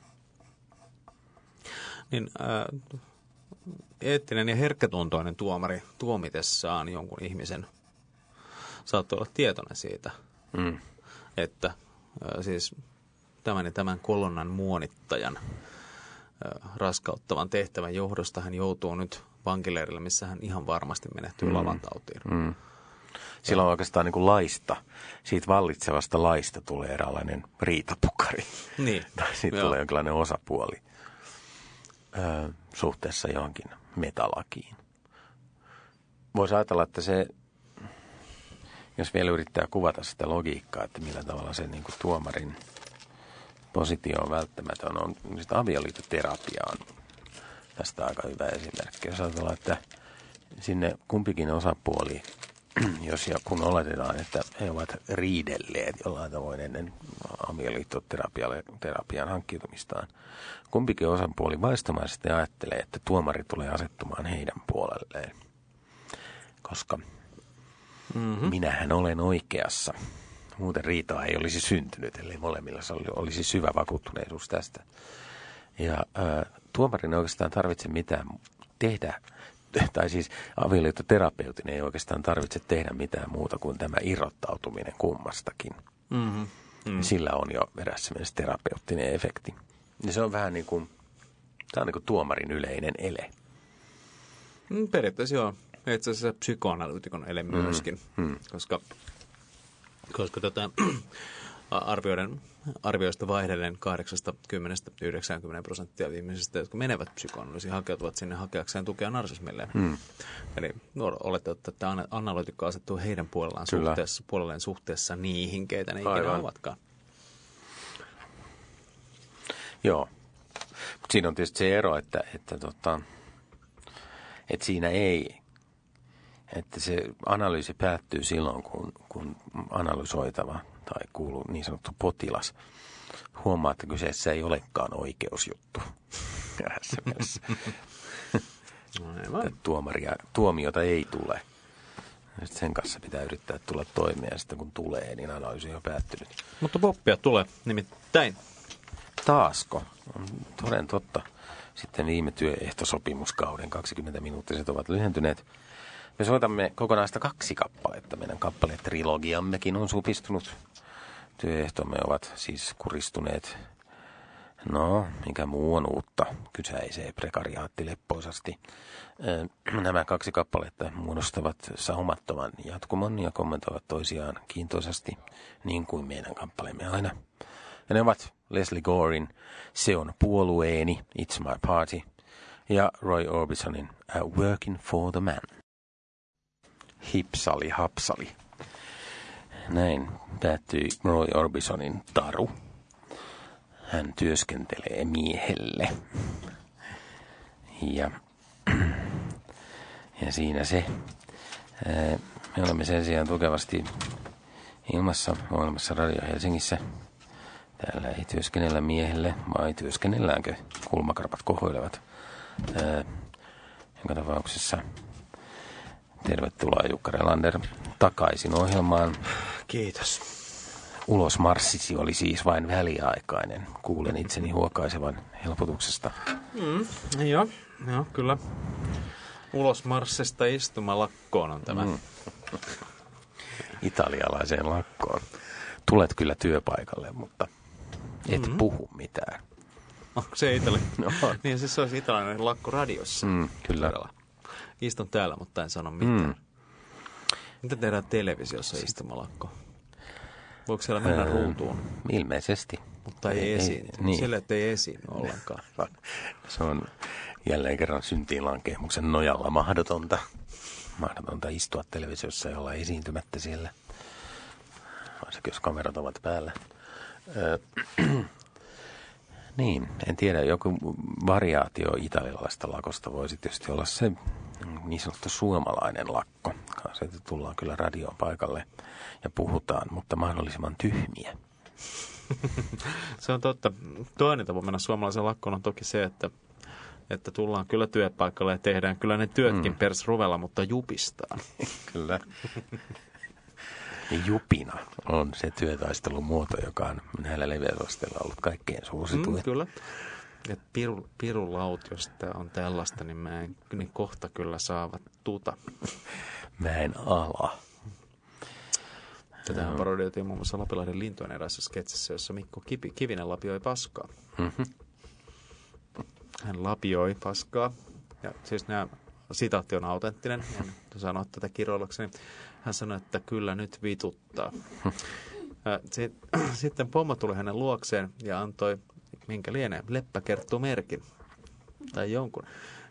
Niin eettinen ja herkkätuntoinen tuomari tuomitessaan jonkun ihmisen saattoi olla tietoinen siitä, että siis tämän kolonnan muonittajan raskauttavan tehtävän johdosta hän joutuu nyt vankileirille, missä hän ihan varmasti menehtyy lavantautiin. Silloin oikeastaan niin kuin laista, siitä vallitsevasta laista tulee eräänlainen riitapukari. Niin. Tai siitä tulee jonkinlainen osapuoli suhteessa johonkin metalakiin. Voisi ajatella, että se, jos vielä yrittää kuvata sitä logiikkaa, että millä tavalla se niin kuin tuomarin positio on välttämätön, on avioliittoterapia on tästä aika hyvä esimerkki. Jos ajatellaan, että sinne kumpikin osapuoli, jos ja kun oletetaan, että he ovat riidelleet jollain tavoin ennen avioliittoterapian hankkiutumistaan, kumpikin osapuoli vaistomaisesti ajattelee, että tuomari tulee asettumaan heidän puolelleen, koska minähän olen oikeassa. Muuten riitaa ei olisi syntynyt, ellei molemmilla olisi syvä vakuuttuneisuus tästä. Ja tuomarin ei oikeastaan tarvitse mitään tehdä, tai siis avioliittoterapeutin ei oikeastaan tarvitse tehdä mitään muuta kuin tämä irrottautuminen kummastakin. Sillä on jo erässä mielessä terapeuttinen efekti. Ja se on vähän niin kuin, tämä on niin kuin tuomarin yleinen ele. Periaatteessa joo. Itse asiassa psykoanalyytikon ele myöskin, koska arvioista vaihdellen 80-90% viimeisistä, jotka menevät psykoanalyysiin, hakeutuvat sinne hakeakseen tukea narsismilleen. Eli olette, että analyytikko asettuu heidän puolelleen suhteessa niihin, keitä ne ikinä ovatkaan. Joo, mutta siinä on tietysti se ero, että siinä ei... Että se analyysi päättyy silloin, kun analysoitava tai kuuluu niin sanottu potilas huomaa, että kyseessä ei olekaan oikeusjuttu. Tuomiota ei tule. Sitten sen kanssa pitää yrittää tulla toimeen ja sitten kun tulee, niin analyysi on päättynyt. Mutta poppia tulee nimittäin. Taasko? On toden totta. Sitten viime työehtosopimuskauden 20-minuuttiset ovat lyhentyneet. Me soitamme kokonaista 2 kappaletta. Meidän kappaletrilogiammekin on supistunut. Työehtomme ovat siis kuristuneet No, mikä muu on uutta, kysäisee prekariaatti leppoisasti. Nämä 2 kappaletta muodostavat saumattoman jatkumon ja kommentoivat toisiaan kiintoisasti, niin kuin meidän kappaleemme aina. Ja ne ovat Leslie Gorein Se on puolueeni, It's My Party, ja Roy Orbisonin Working for the Man. Hipsali hapsali. Näin päättyi Roy Orbisonin taru. Hän työskentelee miehelle. Ja siinä se. Me olemme sen sijaan tukevasti ilmassa olemassa Radio Helsingissä. Täällä ei työskennellä miehelle, vai työskennelläänkö? Kulmakarpat kohoilevat. Joka tapauksessa tervetuloa Jukka Relander takaisin ohjelmaan. Kiitos. Ulosmarssisi oli siis vain väliaikainen. Kuulen itseni huokaisevan helpotuksesta. Joo, kyllä. Ulosmarssista istumalakkoon on tämä. Italialaiseen lakkoon. Tulet kyllä työpaikalle, mutta et puhu mitään. Onko se Italia? No. Niin siis se olisi italialainen lakko radiossa. Kyllä. Todella. Istun täällä, mutta en sano mitään. Mitä tehdään televisiossa istumalakko? Voiko siellä mennä ruutuun? Ilmeisesti. Mutta ei esiin. Niin. Sille, että ei esiin ollenkaan. Se on jälleen kerran syntiinlankeemuksen nojalla mahdotonta. Mahdotonta istua televisiossa ja olla esiintymättä siellä. Varsinkin jos kamerat ovat päällä. Niin, en tiedä. Joku variaatio italialaista lakosta voisi tietysti olla se niin sanottu suomalainen lakko. Se, että tullaan kyllä radioon paikalle ja puhutaan, mutta mahdollisimman tyhmiä. Se on totta. Toinen tapa mennä suomalaisen lakkoon on toki se, että tullaan kyllä työpaikalle ja tehdään kyllä ne työtkin persruvella, mutta jupistaan. Kyllä. Jupina on se työtaistelumuoto, joka on näillä leviäsasteilla ollut kaikkein suosituin. Kyllä. Et pirulaut, jos tämä on tällaista, niin kohta kyllä saavat tuta. Mä en ala. Tätähän parodioitiin muun muassa Lapinlahden lintujen erässä sketsissä, jossa Mikko Kivinen lapioi paskaa. Hän lapioi paskaa. Ja siis sitaatti on autenttinen. En sano tätä kiroillakseni. Hän sanoi, että kyllä nyt vituttaa. Sitten pommo tuli hänen luokseen ja antoi, minkä lienee, leppäkerttumerkin. Tai jonkun.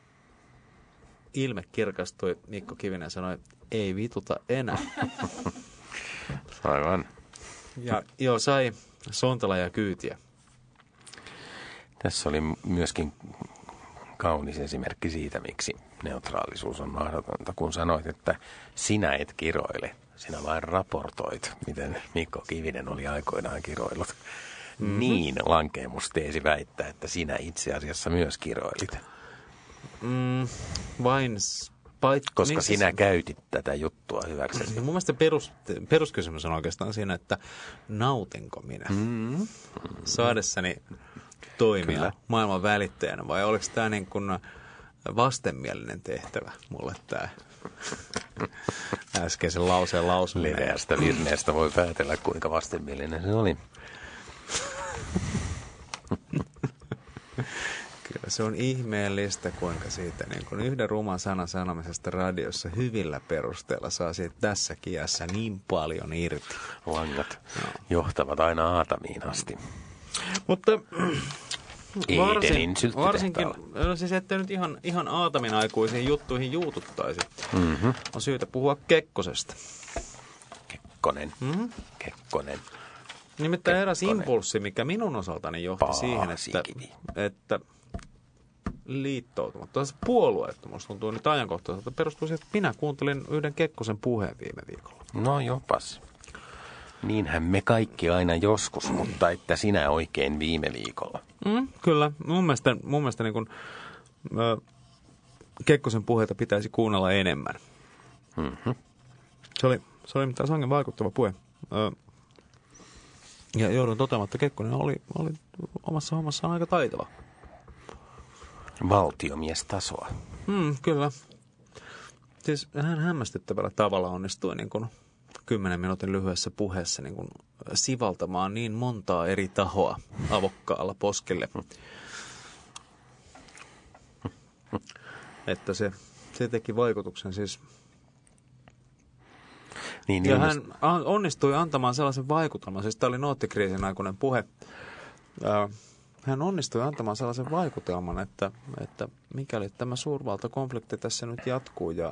Ilme kirkastui. Mikko Kivinen sanoi, ei vituta enää. Aivan. Ja sai sontala ja kyytiä. Tässä oli myöskin kaunis esimerkki siitä, miksi neutraalisuus on mahdotonta, kun sanoit, että sinä et kiroile. Sinä vain raportoit, miten Mikko Kivinen oli aikoinaan kiroillut. Niin lankeemusteesi väittää, että sinä itse asiassa myös kiroilit. Koska niin sinä käytit tätä juttua hyväksesi. Mun mielestä peruskysymys on oikeastaan siinä, että nautinko minä saadessani toimia kyllä maailman välittäjänä, vai oliko tämä niin kuin vastenmielinen tehtävä mulle tämä äskeisen lauseen lausuminen? Leveästä virneestä voi päätellä, kuinka vastenmielinen se oli. Kyllä se on ihmeellistä, kuinka siitä niin kuin yhden ruman sanan sanomisesta radiossa hyvillä perusteella saa siitä tässäkin iässä niin paljon irti. Langat johtavat aina aatamiin asti. Mutta varsinkin, no siis ettei nyt ihan aatamin aikuisiin juttuihin juututtaisi. On syytä puhua Kekkosesta. Kekkonen. Nimittäin eräs impulssi, mikä minun osaltani johti siihen, että liittoutumat. Puolueettomuus tuntuu nyt ajankohtaiselta. Perustuu siihen, että minä kuuntelin yhden Kekkosen puheen viime viikolla. No jopas. Niinhän me kaikki aina joskus, mutta että sinä oikein viime viikolla. Kyllä. Mun mielestä niin kun, Kekkosen puheita pitäisi kuunnella enemmän. Se oli mitään sangen vaikuttava puhe. Ja joudun toteamaan, että Kekkonen oli omassa hommassaan aika taitava. Valtiomiestasoa. Kyllä. Siis hän hämmästyttävällä tavalla onnistui niin kuin 10 minuutin lyhyessä puheessa niin kuin sivaltamaan niin montaa eri tahoa avokkaalla poskelle. Että se teki vaikutuksen siis. Niin, ja hän onnistui antamaan sellaisen vaikutelman, siis tämä oli noottikriisin aikuinen puhe. Hän onnistui antamaan sellaisen vaikutelman, että mikäli tämä suurvaltakonflikti tässä nyt jatkuu ja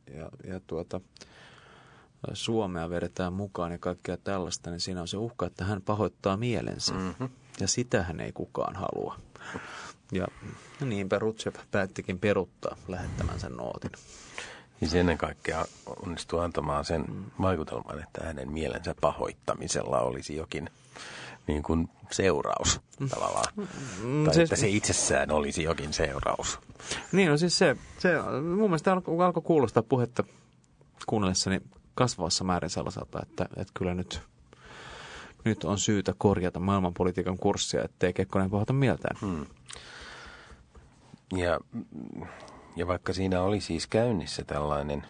Suomea vedetään mukaan ja kaikkea tällaista, niin siinä on se uhka, että hän pahoittaa mielensä. Mm-hmm. Ja sitähän ei kukaan halua. Ja niinpä Rutschev päättikin peruuttaa lähettämänsä nootin. Siis ennen kaikkea onnistui antamaan sen vaikutelman, että hänen mielensä pahoittamisella olisi jokin niin kuin seuraus tavallaan. Tai että se itsessään olisi jokin seuraus. Niin, no siis se mun mielestä alkoi kuulostaa puhetta kuunnellessani kasvavassa määrin sellaiselta, että kyllä nyt on syytä korjata maailmanpolitiikan kurssia, ettei Kekkonen pahota mieltään. Ja vaikka siinä oli siis käynnissä tällainen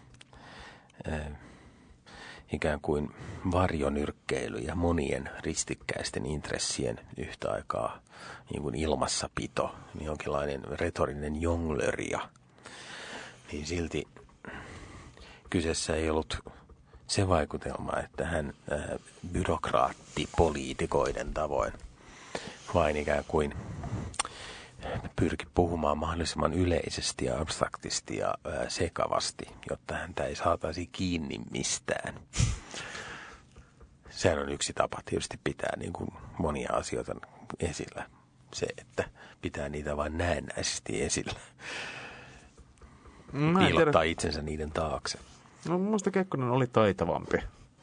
ikään kuin varjonyrkkeily ja monien ristikkäisten intressien yhtä aikaa niin kuin ilmassapito, niin jonkinlainen retorinen jonglöria, niin silti kyseessä ei ollut se vaikutelma, että hän byrokraattipoliitikoiden tavoin vain ikään kuin pyrki puhumaan mahdollisimman yleisesti ja abstraktisti ja sekavasti, jotta häntä ei saataisi kiinni mistään. Sehän on yksi tapa tietysti pitää niin kuin monia asioita esillä. Se, että pitää niitä vain näennäisesti esillä. Piilottaa itsensä niiden taakse. No minusta Kekkonen oli taitavampi.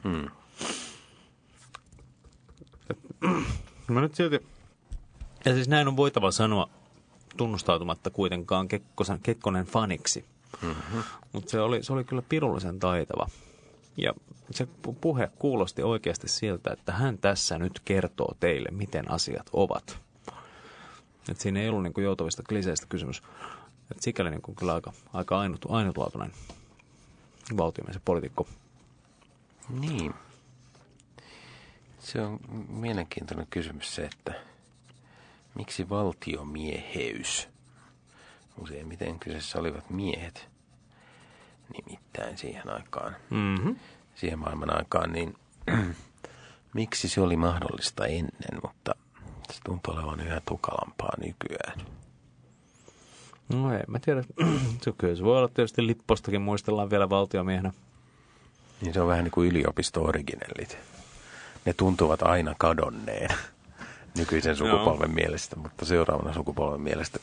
Mä nyt silti, ja siis näin on voitava sanoa tunnustautumatta kuitenkaan Kekkonen faniksi. Mm-hmm. Mutta se oli kyllä pirullisen taitava. Ja se puhe kuulosti oikeasti siltä, että hän tässä nyt kertoo teille, miten asiat ovat. Et siinä ei ollut niinku joutavista kliseistä kysymys. Et sikäli niinku kyllä aika ainutlaatuinen valtiomies ja poliitikko. Niin. Se on mielenkiintoinen kysymys se, että miksi valtiomieheys? Useimmiten kyseessä olivat miehet, nimittäin siihen aikaan, siihen maailman aikaan, niin miksi se oli mahdollista ennen, mutta se tuntuu olevan yhä tukalampaa nykyään. No ei, mä tiedän. Kyllä se voi olla tietysti Lippostakin muistellaan vielä valtiomiehenä. Niin se on vähän niin kuin yliopisto-originellit. Ne tuntuvat aina kadonneen nykyisen sukupolven mielestä, mutta seuraavana sukupolven mielestä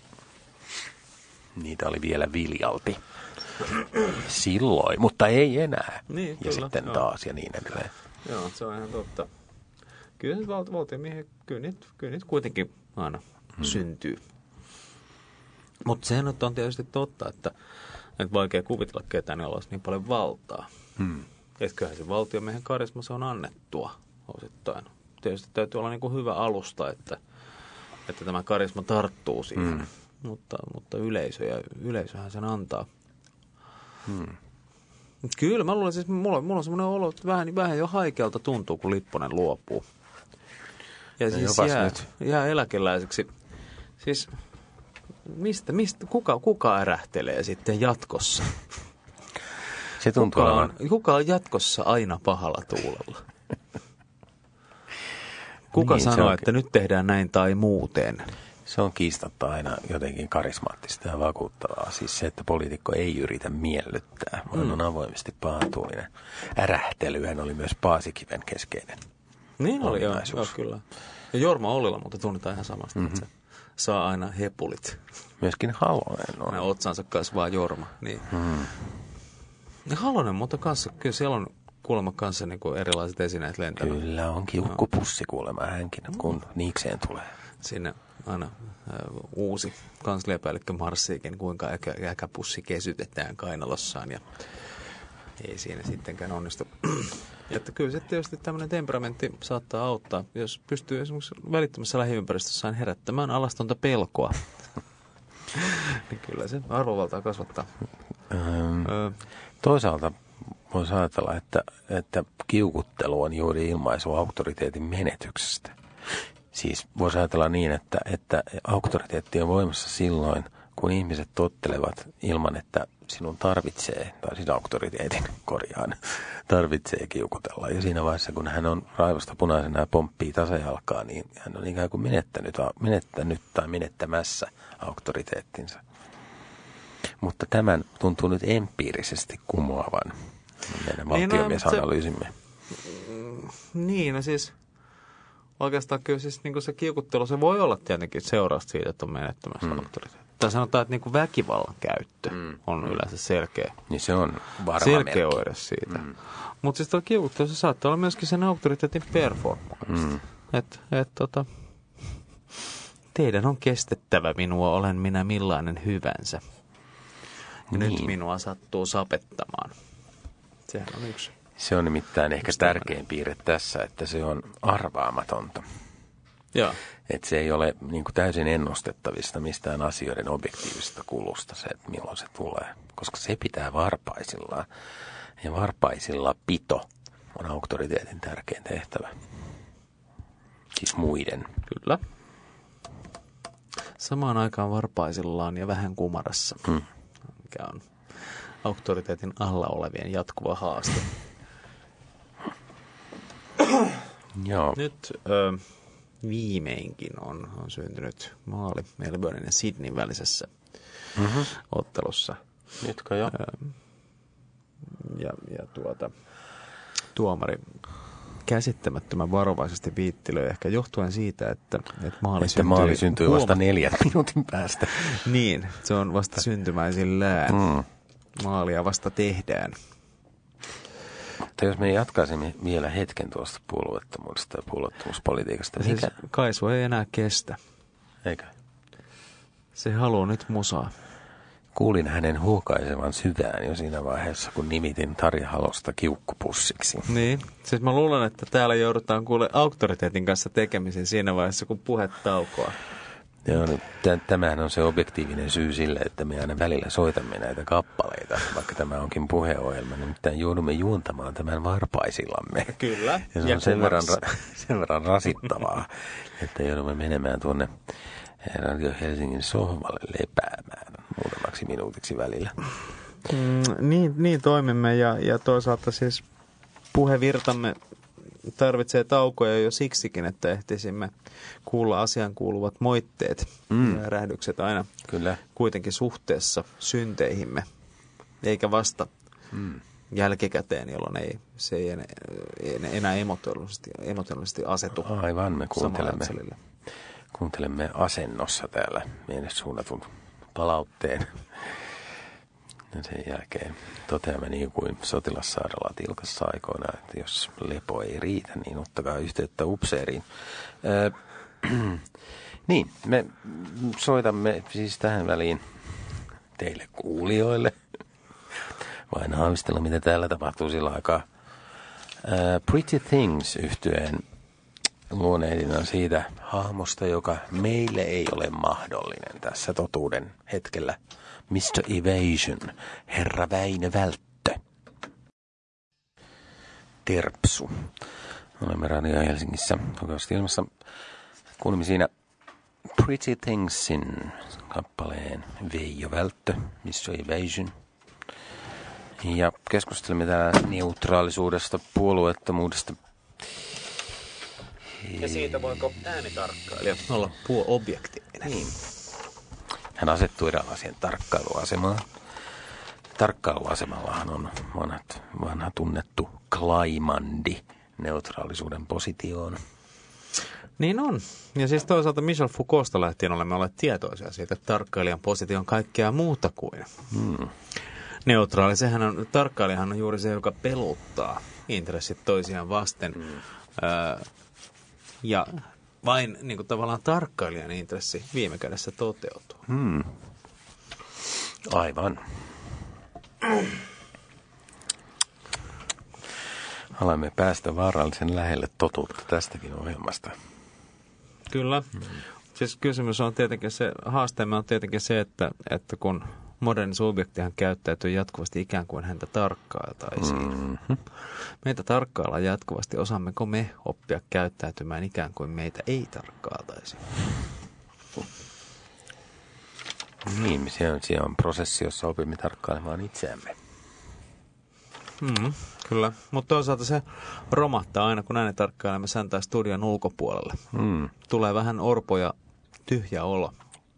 niitä oli vielä viljalti silloin, mutta ei enää. Niin, ja kyllä, sitten taas ja niin edelleen. Joo, se on ihan totta. Kyllä se valtiomiehen, kyllä niitä kuitenkin aina syntyy. Mutta se nyt on tietysti totta, että vaikea kuvitella ketään, jolla olisi niin paljon valtaa. Että kyllähän se valtiomiehen karisma se on annettua osittain. Tietysti täytyy olla niin kuin hyvä alusta, että tämä karisma tarttuu siihen. Mutta yleisöhän sen antaa. Kyllä, mä luulen, siis mulla on semmoinen olo, että vähän jo haikealta tuntuu, kun Lipponen luopuu. Ja siis jää eläkeläiseksi. Siis mistä kuka ärähtelee sitten jatkossa? Se tuntuu kuka on jatkossa aina pahalla tuulella? Kuka niin, sanoo, että nyt tehdään näin tai muuten? Se on kiistatta aina jotenkin karismaattista ja vakuuttavaa. Siis se, että poliitikko ei yritä miellyttää, vaan on avoimesti pahatuulinen. Ärähtelyhän oli myös Paasikiven keskeinen. Niin oli, joo, kyllä. Ja Jorma Ollila, mutta tunnetaan ihan samasta, että se saa aina hepulit. Myöskin Halonen on. Ja otsansa kasvaa Jorma, niin. Ja Halonen, mutta kanssa, kyllä siellä on kuulemma kanssa niin kuin erilaiset esineet lentävät. Kyllä on kiukkupussi kuulemma hänkin, kun niikseen tulee. Sinne aina uusi kansliapäällikkö marssiikin, kuinka äkäpussi kesytetään kainalossaan ja ei siinä sittenkään onnistu. Että kyllä se tietysti tämmöinen temperamentti saattaa auttaa, jos pystyy esimerkiksi välittömässä lähiympäristössään herättämään alastonta pelkoa. Niin kyllä se arvovaltaa kasvattaa. Toisaalta voisi ajatella, että kiukuttelu on juuri ilmaisu auktoriteetin menetyksestä. Siis voisi ajatella niin, että auktoriteetti on voimassa silloin, kun ihmiset tottelevat ilman, että sinun tarvitsee, tai siis auktoriteetin tarvitsee kiukutella. Ja siinä vaiheessa, kun hän on raivosta punaisena ja pomppii tasajalkaa, niin hän on ikään kuin menettänyt tai menettämässä auktoriteettinsa. Mutta tämän tuntuu nyt empiirisesti kumoavan meidän valtiomiesanalyysimme. Niin, no siis oikeastaan kyllä siis niin kuin se kiukuttelu, se voi olla tietenkin seurausta siitä, että on menettämässä auktoriteettia. Tai sanotaan, että niin kuin väkivallan käyttö on yleensä selkeä. Niin se on varma selkeä oire siitä. Mutta siis tuo kiukuttelu, se saattaa olla myöskin sen auktoriteetin performance. Teidän on kestettävä minua, olen minä millainen hyvänsä. Ja nyt minua sattuu sapettamaan. Sehän on yksi. Se on nimittäin ehkä tärkein piirre tässä, että se on arvaamatonta. Joo. Että se ei ole niin kuin täysin ennustettavista mistään asioiden objektiivisesta kulusta se, että milloin se tulee. Koska se pitää varpaisillaan. Ja varpaisilla pito on auktoriteetin tärkein tehtävä. Siis muiden. Kyllä. Samaan aikaan varpaisillaan ja vähän kumarassa. Mikä on auktoriteetin alla olevien jatkuva haaste. Joo. Nyt viimeinkin on syntynyt maali Melbournen ja Sydneyn välisessä ottelussa. Nytkö jo? Tuomari käsittämättömän varovaisesti viittilöi ehkä johtuen siitä, että maali syntyy vasta 4 minuutin päästä. Niin, se on vasta syntymäisillään. Maalia vasta tehdään. Mutta jos me jatkaisimme vielä hetken tuosta puolueettomuudesta ja puolueettomuuspolitiikasta. Siis Kaisu ei enää kestä. Eikä? Se haluaa nyt musaa. Kuulin hänen huokaisevan syvään jo siinä vaiheessa, kun nimitin Tarja Halosta kiukkupussiksi. Niin, siis mä luulen, että täällä joudutaan kuule auktoriteetin kanssa tekemisiin siinä vaiheessa, kun puhe taukoaa. Joo, no, tämähän on se objektiivinen syy sille, että me aina välillä soitamme näitä kappaleita, vaikka tämä onkin puheohjelma. Nimittäin joudumme juontamaan tämän varpaisillamme. Kyllä. Ja se on sen verran rasittavaa, että joudumme menemään tuonne Radio Helsingin sohvalle lepäämään muutamaksi minuutiksi välillä. Niin toimimme ja toisaalta siis puhevirtamme tarvitsee taukoja jo siksikin, että ehtisimme kuulla asian kuuluvat moitteet ja rähdykset aina Kyllä. kuitenkin suhteessa synteihimme, eikä vasta jälkikäteen, jolloin se ei enää emotionaalisesti asetu. Aivan, me kuuntelemme asennossa täällä meille suunnatun palautteen. Ja sen jälkeen toteamme niin kuin sotilassairaala Tilkassa aikoinaan, että jos lepo ei riitä, niin ottakaa yhteyttä upseeriin. Niin, me soitamme siis tähän väliin teille kuulijoille. Vain haavistella, mitä täällä tapahtuu sillä aikaa. Pretty Things -yhtyeen luonehdinnan siitä hahmosta, joka meille ei ole mahdollinen tässä totuuden hetkellä. Mr. Evasion, herra Väinö Välttö. Terpsu. Olemme Radio Helsingissä oikeasti ilmassa. Kuulimme siinä Pretty Thingsin kappaleen Veijo Välttö, Mr. Evasion. Ja keskustelemme täällä neutraalisuudesta, puolueettomuudesta. Ja siitä voiko äänitarkkailija olla objektiivinen. Niin. Hän asettuu eräänlaiseen tarkkailuasemaan. Tarkkailuasemallahan on vanha tunnettu klaimandi neutraalisuuden positioon. Niin on. Ja siis toisaalta Michel Foucaultsta lähtien olemme olleet tietoisia siitä, että tarkkailijan positio on kaikkea muuta kuin neutraali. Tarkkailijahan on juuri se, joka peluttaa intressit toisiaan vasten. Ja vain niin kuin tavallaan tarkkailijan intressi viime kädessä toteutuu. Aivan. Alamme päästä vaarallisen lähelle totuutta tästäkin ohjelmasta. Kyllä. Siis kysymys on tietenkin se, haasteemme on tietenkin se, että kun moderni subjektihan käyttäytyy jatkuvasti ikään kuin häntä tarkkailtaisiin. Mm-hmm. Meitä tarkkaillaan jatkuvasti. Osaammeko me oppia käyttäytymään ikään kuin meitä ei tarkkailtaisi? Niin, se on prosessi, jossa opimme tarkkailemaan itseämme. Kyllä, mutta toisaalta se romahtaa aina, kun ääni tarkkailemme säntää studion ulkopuolelle. Tulee vähän orpo ja tyhjä olo.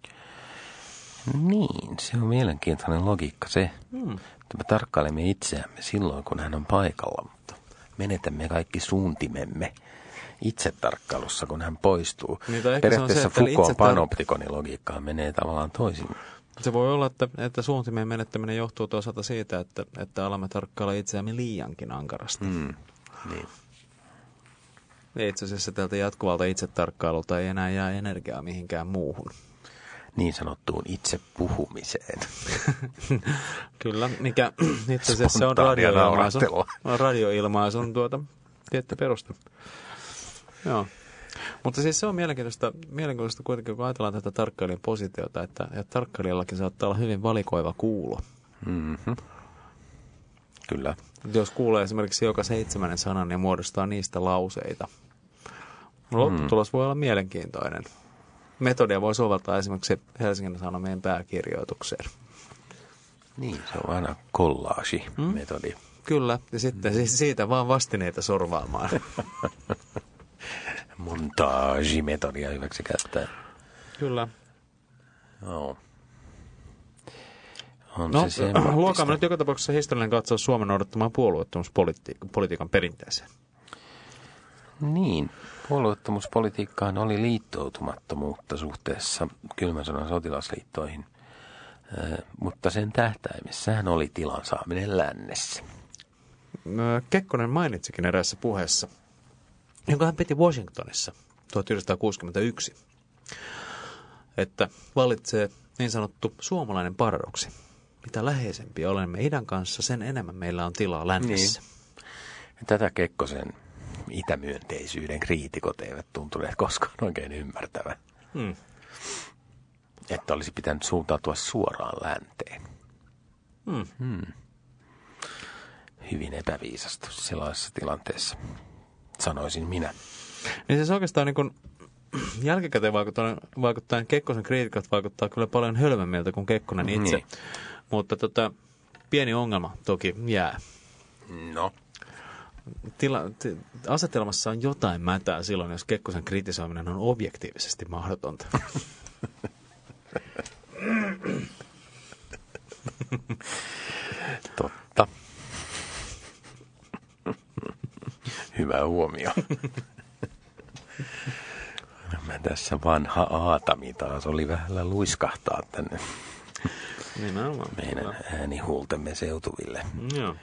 Niin, se on mielenkiintoinen logiikka se, että me tarkkailemme itseämme silloin, kun hän on paikalla, mutta menetämme kaikki suuntimemme itsetarkkailussa, kun hän poistuu. Niin, periaatteessa Foucaultin panoptikonilogiikkaan menee tavallaan toisin. Se voi olla, että suuntimien menettäminen johtuu toisaalta siitä, että alamme tarkkailla itseämme liiankin ankarasti. Niin. Itse asiassa tältä jatkuvalta itsetarkkailulta ei enää jää energiaa mihinkään muuhun. Niin sanottuun itse puhumiseen. Kyllä, mikä itse asiassa se on radioilmaisun tietty peruste. Joo. Mutta siis se on mielenkiintoista kuitenkin, kun ajatellaan tätä tarkkailijan positiota, että tarkkailijallakin saattaa olla hyvin valikoiva kuulo. Mm-hmm. Kyllä. Jos kuulee esimerkiksi joka 7 sanan ja muodostaa niistä lauseita, lopputulos voi olla mielenkiintoinen. Metodia voi soveltaa esimerkiksi Helsingin Sanomien pääkirjoitukseen. Niin, se on aina collage-metodi. Kyllä, ja sitten siis siitä vaan vastineita sorvaamaan. Montaage-metodia hyväksi käyttää. Kyllä. Joo. Luokaamme nyt joka tapauksessa historiallinen katsaus Suomen noudattamaan puolueettomuuspolitiikan perinteeseen. Niin, puolueettomuuspolitiikkaan oli liittoutumattomuutta suhteessa kylmän sodan sotilasliittoihin, mutta sen tähtäimessähän oli tilan saaminen lännessä. Kekkonen mainitsikin eräässä puheessa, jonka hän piti Washingtonissa 1961, että vallitsee niin sanottu suomalainen paradoksi. Mitä läheisempiä olemme idän kanssa, sen enemmän meillä on tilaa lännessä. Niin. Tätä Kekkosen itämyönteisyyden kriitikot eivät tuntuneet koskaan oikein ymmärtävän. Että olisi pitänyt suuntautua suoraan länteen. Hyvin epäviisasta sellaisessa tilanteessa, sanoisin minä. Niin siis oikeastaan niin kuin jälkikäteen vaikuttaen Kekkosen kriitikot vaikuttaa kyllä paljon hölmemmiltä kuin Kekkonen itse. Niin. Mutta pieni ongelma toki jää. No. Asetelmassa on jotain mätää silloin, jos Kekkosen kritisoiminen on objektiivisesti mahdotonta. Totta. Hyvä huomio. Mä tässä vanha Aatami taas oli vähän luiskahtaa tänne meidän äänihuultemme seutuville. Joo.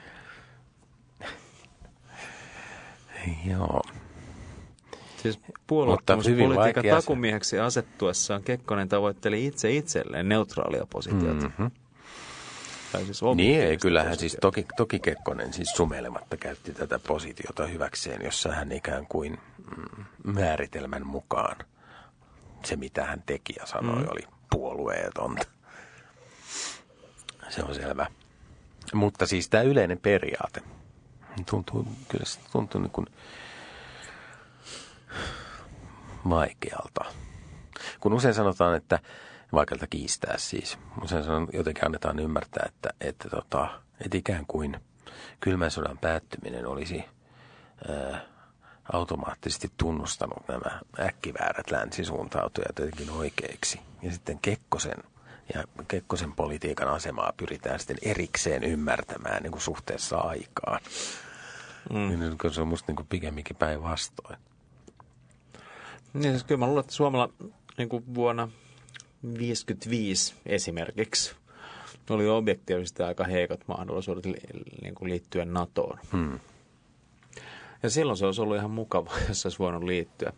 Joo. Siis puolueettomuuspolitiikan takumieheksi asettuessaan Kekkonen tavoitteli itselleen neutraalia positiota. Siis niin, kyllähän siis toki Kekkonen siis sumeilematta käytti tätä positiota hyväkseen, jossa hän ikään kuin määritelmän mukaan se, mitä hän teki ja sanoi, oli puolueetonta. Se on selvä. Mutta siis tämä yleinen periaate tuntuu niin kuin vaikealta. Kun usein sanotaan, että vaikealta kiistää siis. Usein jotenkin annetaan ymmärtää, että ikään kuin kylmän sodan päättyminen olisi automaattisesti tunnustanut nämä äkkiväärät länsisuuntautujat jotenkin oikeiksi. Ja sitten Kekkosen politiikan asemaa pyritään sitten erikseen ymmärtämään niin kuin suhteessa aikaan. Niin, se on musta niin kuin pikemminkin päinvastoin. Niin, siis kyllä mä luulen, että Suomella niin kuin vuonna 1955 esimerkiksi oli objektiivisesti aika heikot mahdollisuudet niin kuin liittyä NATOon. Ja silloin se olisi ollut ihan mukava, jos olisi voinut liittyä.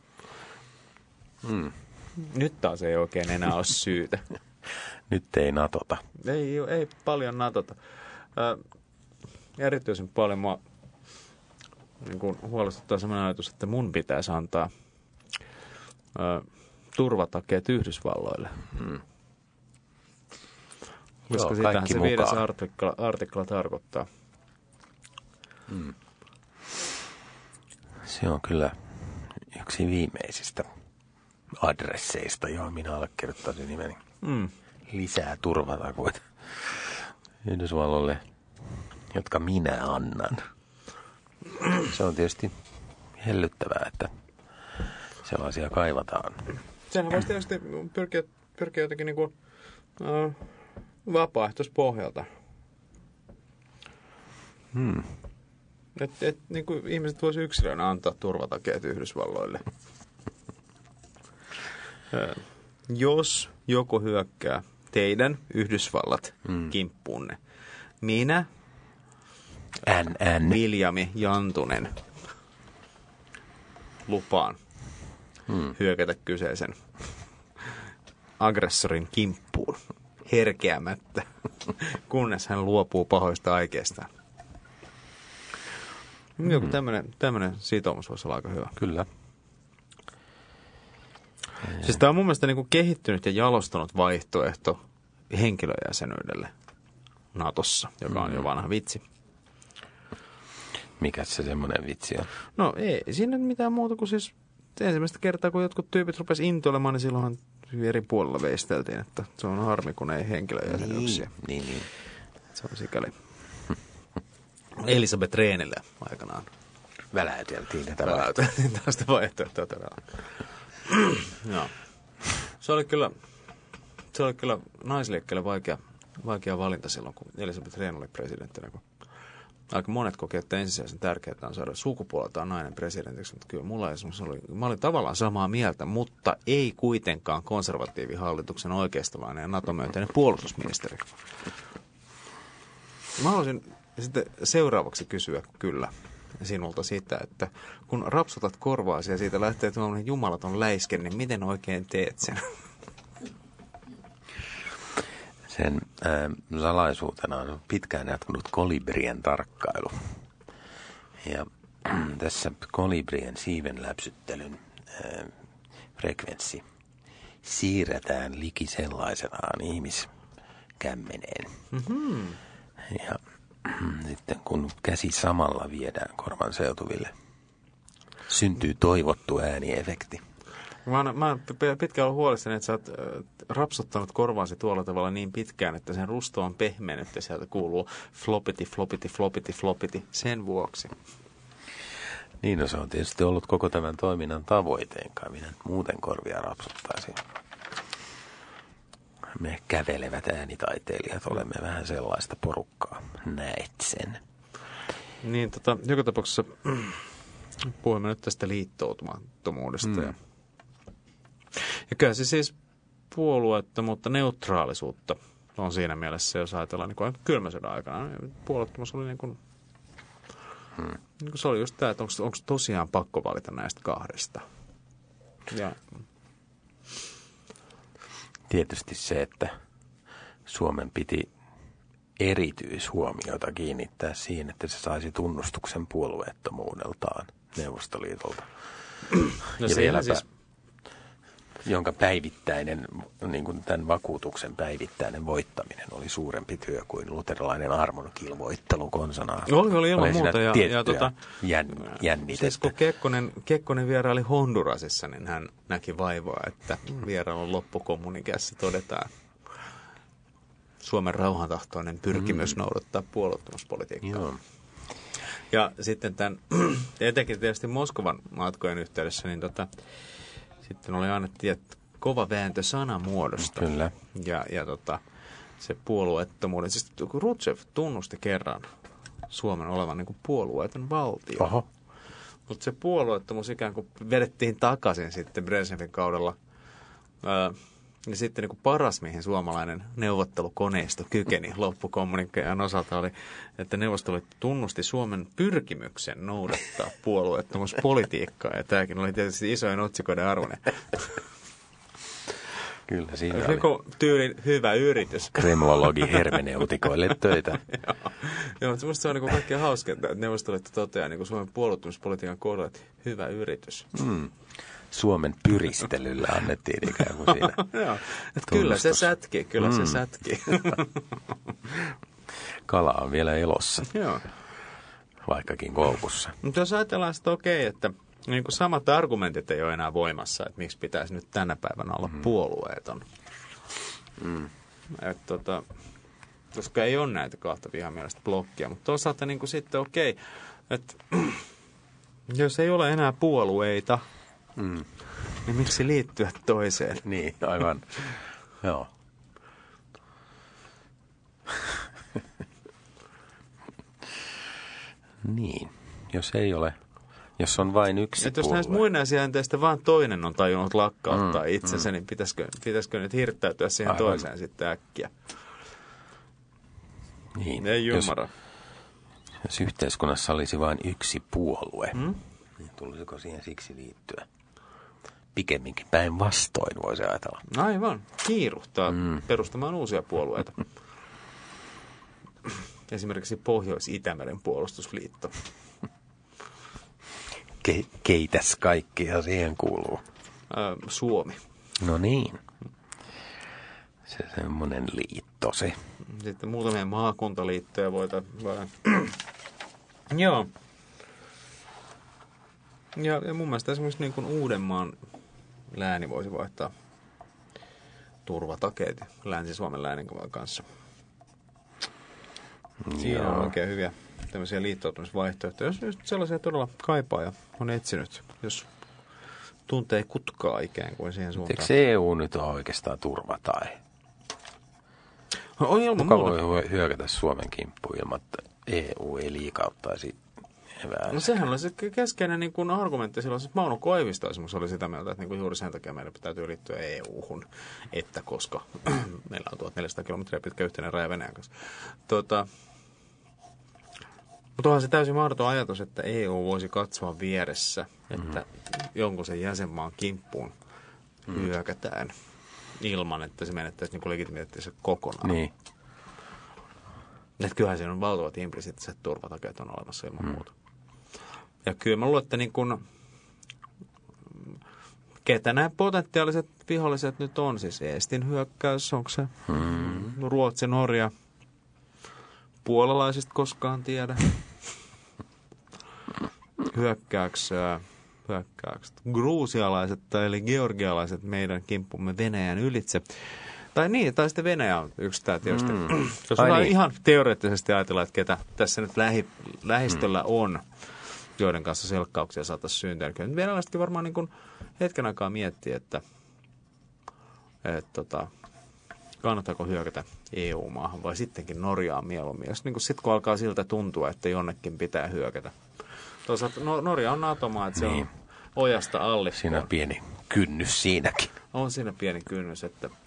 Nyt taas ei oikein enää ole syytä. Nyt ei natota. Ei paljon natota. Erityisen paljon mua niin kuin huolestuttaa sellainen ajatus, että mun pitäisi antaa turvatakeet Yhdysvalloille. Koska sitähän se 5. artikla tarkoittaa. Se on kyllä yksi viimeisistä adresseista, johon minä allekirjoittaisin nimeni. Lisää turvatakuita Yhdysvalloille, jotka minä annan. Se on tietysti hellyttävää, että sellaisia kaivataan. Sehän voisi tietysti pyrkiä jotenkin niin kuin, vapaaehtoispohjalta. Että niin kuin ihmiset voisi yksilönä antaa turvatakeet Yhdysvalloille. Jos joku hyökkää teidän Yhdysvallat kimppuunne, minä, Viljami Jantunen, lupaan hyökätä kyseisen aggressorin kimppuun herkeämättä, kunnes hän luopuu pahoista aikeistaan. Joku tämmöinen sitoumus voisi olla aika hyvä. Kyllä. Siis tämä on mun mielestä niin kuin kehittynyt ja jalostunut vaihtoehto henkilöjäsenyydelle Natossa, joka on jo vanha vitsi. Mikä se semmoinen vitsi on? No ei siinä mitään muuta kuin siis ensimmäistä kertaa, kun jotkut tyypit rupesivat intoilemaan, niin silloinhan eri puolella veisteltiin, että se on harmi, kun ei henkilöjäsenyksiä. Niin. Se on sikäli. Elisabeth Rehnille aikanaan. Väläyteltiin tästä vaihtoehtoa todella. No. Se oli kyllä naisliikkeelle vaikea valinta silloin, kun Elisabeth Rehn oli presidenttinä. Aika monet koki, että ensisijaisen tärkeää on saada sukupuoleltaan nainen presidentiksi, mutta kyllä mä olin tavallaan samaa mieltä, mutta ei kuitenkaan konservatiivihallituksen oikeistolainen ja NATO-myönteinen puolustusministeri. Mä haluaisin sitten seuraavaksi kysyä kyllä sinulta sitä, että kun rapsutat korvaasi ja siitä lähtee tuollainen jumalaton läiske, niin miten oikein teet sen? Sen salaisuutena on pitkään jatkunut kolibrien tarkkailu. Ja tässä kolibrien siiven läpsyttelyn frekvenssi siirretään liki sellaisenaan ihmiskämmeneen. Ja sitten kun käsi samalla viedään korvan seutuville, syntyy toivottu ääniefekti. Mä oon pitkään ollut huolissani, että sä oot rapsuttanut korvaasi tuolla tavalla niin pitkään, että sen rusto on pehmennyt ja sieltä kuuluu flopiti, flopiti, flopiti, flopiti sen vuoksi. Niin, no se on tietysti ollut koko tämän toiminnan tavoiteenkaan. Minä muuten korvia rapsuttaisin. Me kävelevät äänitaiteilijat olemme vähän sellaista porukkaa. Näet sen. Niin, joka tapauksessa puhumme nyt tästä liittoutumattomuudesta. Ja kyllä se siis puolueettomuutta, neutraalisuutta on siinä mielessä, jos ajatellaan niin kuin kylmän sodan aikana. Puolueettomuus oli niin kuin se oli just tämä, että onko tosiaan pakko valita näistä kahdesta. Ja tietysti se, että Suomen piti erityishuomiota kiinnittää siihen, että se saisi tunnustuksen puolueettomuudeltaan Neuvostoliitolta. No ja vieläpä, siis jonka päivittäinen, niin kuin tämän vakuutuksen päivittäinen voittaminen oli suurempi työ kuin luterilainen armonkilvoittelu konsanaan. Oli ilman muuta. Jännitettä. Siis kun Kekkonen vieraili Hondurasissa, niin hän näki vaivaa, että vierailun loppukommunikeessa todetaan Suomen rauhantahtoinen pyrkimys noudattaa puolueettomuuspolitiikkaa. Joo. Ja sitten etenkin tietysti Moskovan matkojen yhteydessä, niin sitten oli aina kova vääntö sanamuodosta. Kyllä. Ja se puolueettomuuden. Siis Rutschev tunnusti kerran Suomen olevan niin kuin puolueeton valtio. Oho. Mutta se puolueettomuus ikään kuin vedettiin takaisin sitten Brezhnevin kaudella. Ja sitten niin kuin paras, mihin suomalainen neuvottelukoneisto kykeni loppukommunikean osalta oli, että Neuvostoliitto tunnusti Suomen pyrkimyksen noudattaa puolueettomuuspolitiikkaa. Ja tämäkin oli tietysti isojen otsikoiden arvoinen. Kyllä siinä oli. Joku tyylin hyvä yritys. Kremlologi hermeneutikoille töitä. Joo, mutta musta se on niin kaikkein hauskinta, että Neuvostoliitto toteaa niin Suomen puolustumispolitiikan kohdalla, että hyvä yritys. Suomen pyristelyllä annettiin ikään kuin siinä. Joo, että kyllä se sätkii, se sätkii. Kala on vielä elossa, Joo. vaikkakin koukussa. Mutta jos ajatellaan sitä että niin kuin samat argumentit ei ole enää voimassa, että miksi pitäisi nyt tänä päivänä olla puolueeton. Koska ei ole näitä kahta vihamielistä blokkia, mutta toisaalta niin kuin sitten että jos ei ole enää puolueita, niin miksi liittyä toiseen? Niin, aivan. Joo. Niin, jos on vain yksi puolue. Jos näistä muinaisjäänteistä vaan toinen on tajunnut lakkauttaa itsensä, niin pitäisikö nyt hirttäytyä siihen toiseen sitten äkkiä? Niin, ei ymmärrä. Jos yhteiskunnassa olisi vain yksi puolue, niin tulisiko siihen siksi liittyä? Pikemminkin päinvastoin voisi ajatella. Aivan, kiiruhtaa perustamaan uusia puolueita. Esimerkiksi Pohjois-Itämeren puolustusliitto. Keitäs kaikkia siihen kuuluu? Suomi. No niin. Se semmoinen liitto se. Sitten muutamia maakuntaliittoja voidaan. Joo. Ja mun mielestä esimerkiksi niin kuin Uudenmaan lääni voisi vaihtaa turvatakeet Länsi-Suomen läänin kanssa. Siinä on oikein hyviä tämmöisiä liittoutumisvaihtoehtoja. Jos just sellaisia todella kaipaa ja on etsinyt, jos tuntee kutkaa ikään kuin siihen suuntaan. Eikö EU nyt ole oikeastaan turvatae? Kuka voi hyökätä Suomen kimppuun ilman, että EU ei liikauttaisi evää? No sehän oli se keskeinen niin kuin argumentti silloin. Siis Mauno Koivisto esimerkiksi oli sitä mieltä, että niin kuin juuri sen takia meidän täytyy liittyä EU-hun, että koska meillä on 1400 kilometriä pitkä yhteinen raja Venäjän kanssa. Mutta onhan se täysin mahdoton ajatus, että EU voisi katsoa vieressä, että jonkun sen jäsenmaan kimppuun hyökätään ilman, että se menettäisi niin legitimiteettinsä kokonaan. Niin. Että kyllähän siinä on valtavat implisiittiset turvatakeet on olemassa ilman muuta. Ja kyllä mä luulen, että niin kun, ketä nämä potentiaaliset viholliset nyt on, siis Eestin hyökkäys, onko se Ruotsi, Norja, puolalaisista koskaan tiedä. Hyökkäykset, gruusialaiset eli georgialaiset meidän kimppumme Venäjän ylitse. Tai sitten Venäjä on yksi tämä tietysti. Jos ihan teoreettisesti ajatellaan, että ketä tässä nyt lähistöllä on, joiden kanssa selkkauksia saataisiin syntyä. Niin kyllä venäläisetkin varmaan niin kuin hetken aikaa miettii, että kannattaako hyökätä EU-maahan vai sittenkin Norjaan mieluummin. Jos niin sitten kun alkaa siltä tuntua, että jonnekin pitää hyökätä. Toisaalta Norja on NATO-maa, että se on ojasta allikkoon. Siinä on pieni kynnys siinäkin. On siinä pieni kynnys,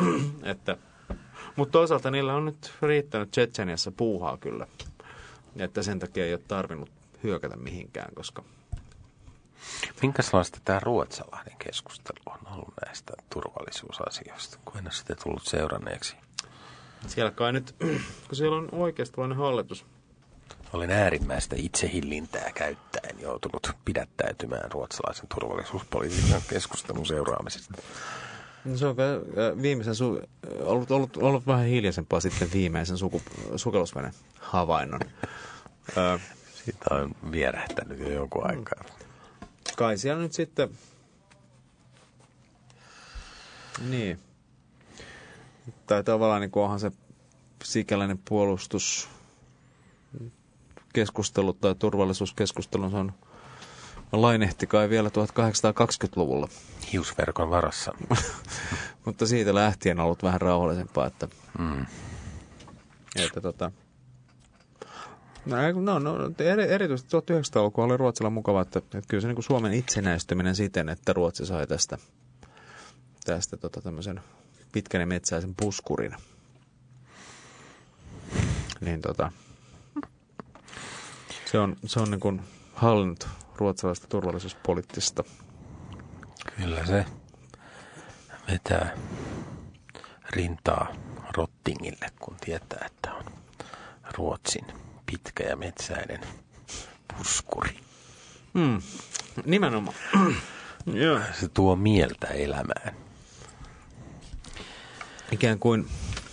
mutta toisaalta niillä on nyt riittänyt Tšetšeniassa puuhaa kyllä. Että sen takia ei ole tarvinnut hyökätä mihinkään, koska... Minkälaista tämä ruotsalainen keskustelu on ollut näistä turvallisuusasioista, kun en ole sitä tullut seuranneeksi? Siellä kai nyt, kun siellä on oikeistolainen hallitus. Olen äärimmäistä itsehillintää käyttäen joutunut pidättäytymään ruotsalaisen turvallisuuspolitiikan keskustelun seuraamisesta. No se on ollut vähän hiljaisempaa sitten viimeisen sukellusveneen havainnon. Siitä on vierähtänyt jo jonkun aikaa. Kai siellä nyt sitten... Niin. Tai tavallaan niin onhan se sikäläinen puolustuskeskustelu tai turvallisuuskeskustelu, se on lainehti kai vielä 1820-luvulla. Hiusverkon varassa. Mutta siitä lähtien on ollut vähän rauhallisempaa, että erityisesti 1900-lukua oli Ruotsilla mukava, että kyllä se niin kuin Suomen itsenäistyminen siten, että Ruotsi sai tästä tämmöisen pitkän ja metsäisen puskurin. Niin se on niin kuin hallinnut ruotsalaista turvallisuuspoliittista. Kyllä se vetää rintaa rottingille, kun tietää, että on Ruotsin pitkä ja metsäinen puskuri. Nimenomaan. Joo. Se tuo mieltä elämään. Ikään kuin,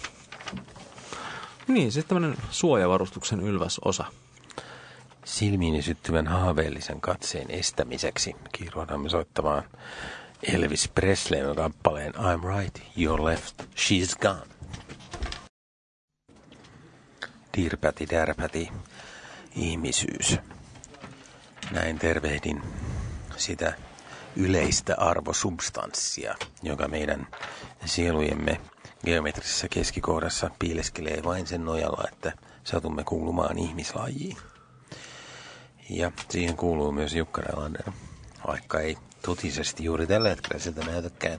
niin, sitten tämmöinen suojavarustuksen ylväsosa. Silmiini syttyvän haaveellisen katseen estämiseksi kiiruhdamme soittamaan Elvis Presleyn kappaleen I'm right, you're left, she's gone. Dirpäti, därpäti, ihmisyys. Näin tervehdin sitä yleistä arvosubstanssia, joka meidän sielujemme geometrisessä keskikohdassa piileskelee vain sen nojalla, että satumme kuulumaan ihmislajiin. Ja siihen kuuluu myös Jukka Relander, vaikka ei totisesti juuri tällä hetkellä siltä näytäkään.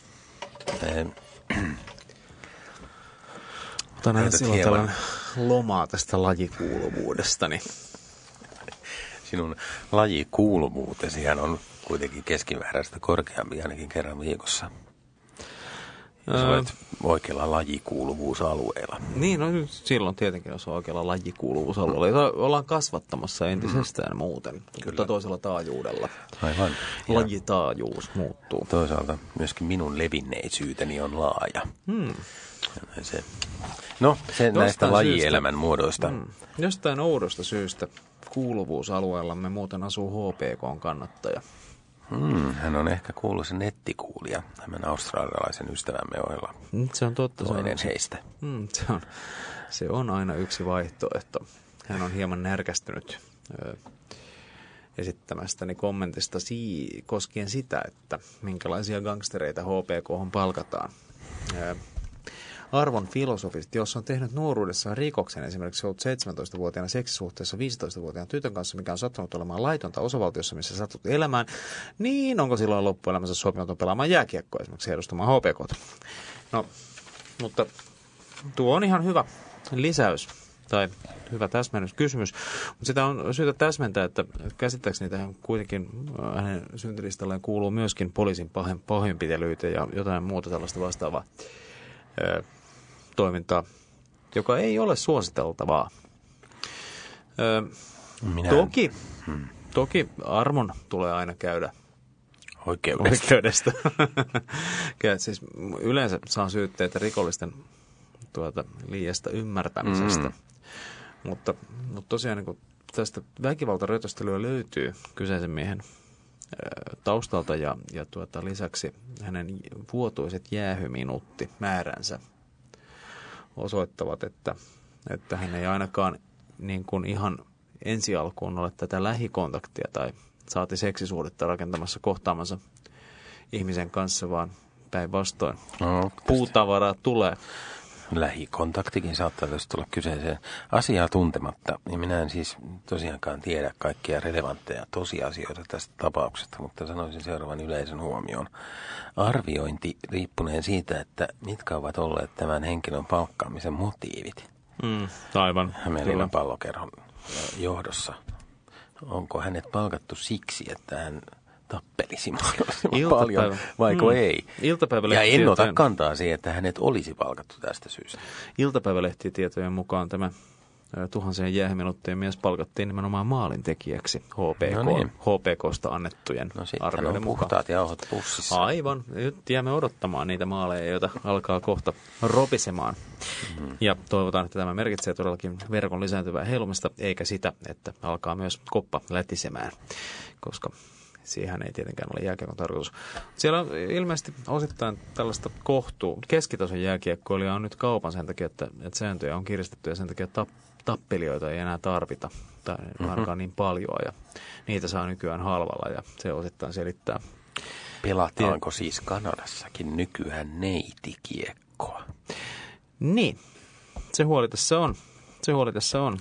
Otan aina silloin tällainen lomaa tästä lajikuuluvuudestani. Sinun lajikuuluvuutesihan on kuitenkin keskimääräistä korkeampi ainakin kerran viikossa. Jos olet oikealla lajikuuluvuusalueella. Niin, no silloin tietenkin jos on oikealla lajikuuluvuusalueella, jota ollaan kasvattamassa entisestään muuten, mutta toisella taajuudella. Aivan. Lajitaajuus muuttuu. Toisaalta myöskin minun levinneisyyteni on laaja. Se. No, se näistä lajielämän muodoista. Jostain oudosta syystä kuuluvuusalueellamme muuten asuu HPK-kannattaja. Hän on ehkä kuuluisa nettikuulija tämän australialaisen ystävämme ohella. Se on totta. Toinen heistä. Se on aina yksi vaihtoehto. Hän on hieman närkästynyt esittämästäni kommentista koskien sitä, että minkälaisia gangstereita HPK:hon palkataan. Arvon filosofit, jos on tehnyt nuoruudessaan rikoksen, esimerkiksi ollut 17-vuotiaana seksisuhteessa 15-vuotiaan tytön kanssa, mikä on sattunut olemaan laitonta osavaltiossa, missä satut elämään, niin onko silloin loppuelämänsä sopimaton pelaamaan jääkiekkoa esimerkiksi edustamaan HPK:ta? No, mutta tuo on ihan hyvä lisäys tai hyvä täsmennyskysymys, mutta sitä on syytä täsmentää, että käsittääkseni tähän kuitenkin hänen syntilistalleen kuuluu myöskin poliisin pahoinpitelyitä ja jotain muuta tällaista vastaavaa toimintaa, joka ei ole suositeltavaa. Toki armon tulee aina käydä oikeudesta. Siis yleensä saa syytteitä rikollisten liiasta ymmärtämisestä. Mutta tosiaan niin tästä väkivaltarötöstelyä löytyy kyseisen miehen taustalta ja lisäksi hänen vuotuiset jäähyminuuttimääränsä osoittavat, että hän ei ainakaan niin kuin ihan ensi alkuun ole tätä lähikontaktia tai saati seksisuhdetta rakentamassa kohtaamansa ihmisen kanssa, vaan päinvastoin puutavaraa tulee. Lähikontaktikin saattaa tulla kyseeseen asiaa tuntematta. Niin minä en siis tosiaankaan tiedä kaikkia relevantteja tosiasioita tästä tapauksesta, mutta sanoisin seuraavan yleisen huomioon. Arviointi riippuneen siitä, että mitkä ovat olleet tämän henkilön palkkaamisen motiivit. Aivan. Hämeenlinnan Pallokerhon johdossa. Onko hänet palkattu siksi, että hän tappelisi mahdollisimman paljon, vaiko ei? Ja en ota kantaa siihen, että hänet olisi palkattu tästä syystä. Iltapäivälehtitietojen mukaan tämä tuhansien jäähyminuuttien mies palkattiin nimenomaan maalintekijäksi HPK:sta annettujen arvioiden mukaan. Puhtaat jauhot pussissa. Aivan. Nyt jäämme odottamaan niitä maaleja, joita alkaa kohta ropisemaan. Ja toivotaan, että tämä merkitsee todellakin verkon lisääntyvää heilumista, eikä sitä, että alkaa myös koppa lätisemään, koska siihen ei tietenkään ole jääkiekon tarkoitus. Siellä on ilmeisesti osittain tällaista keskitason jääkiekkoilijaa on nyt kaupan sen takia, että sääntöjä on kiristetty ja sen takia tappelijoita ei enää tarvita tai ainakaan niin paljon ja niitä saa nykyään halvalla ja se osittain selittää. Pelataanko siis Kanadassakin nykyään neitikiekkoa? Niin, se huoli tässä on.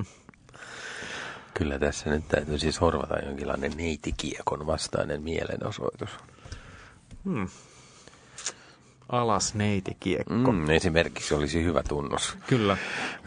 Kyllä tässä nyt täytyy siis horvata jonkinlainen neitikiekon vastainen mielenosoitus. Alas neitikiekko. Esimerkiksi olisi hyvä tunnus. Kyllä.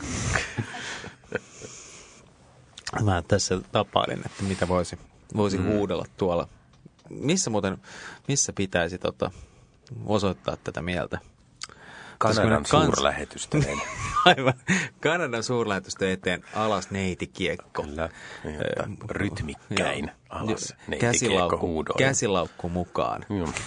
Mä tässä tapailin, että mitä voisi huudella tuolla. Missä pitäisi osoittaa tätä mieltä? Kanadan suurlähetystön. Aivan. Kanadan suurlähetystön eteen alas neitikiekko. Kyllä. Rytmikkäin alas neitikiekko huudoin. Käsilaukku mukaan.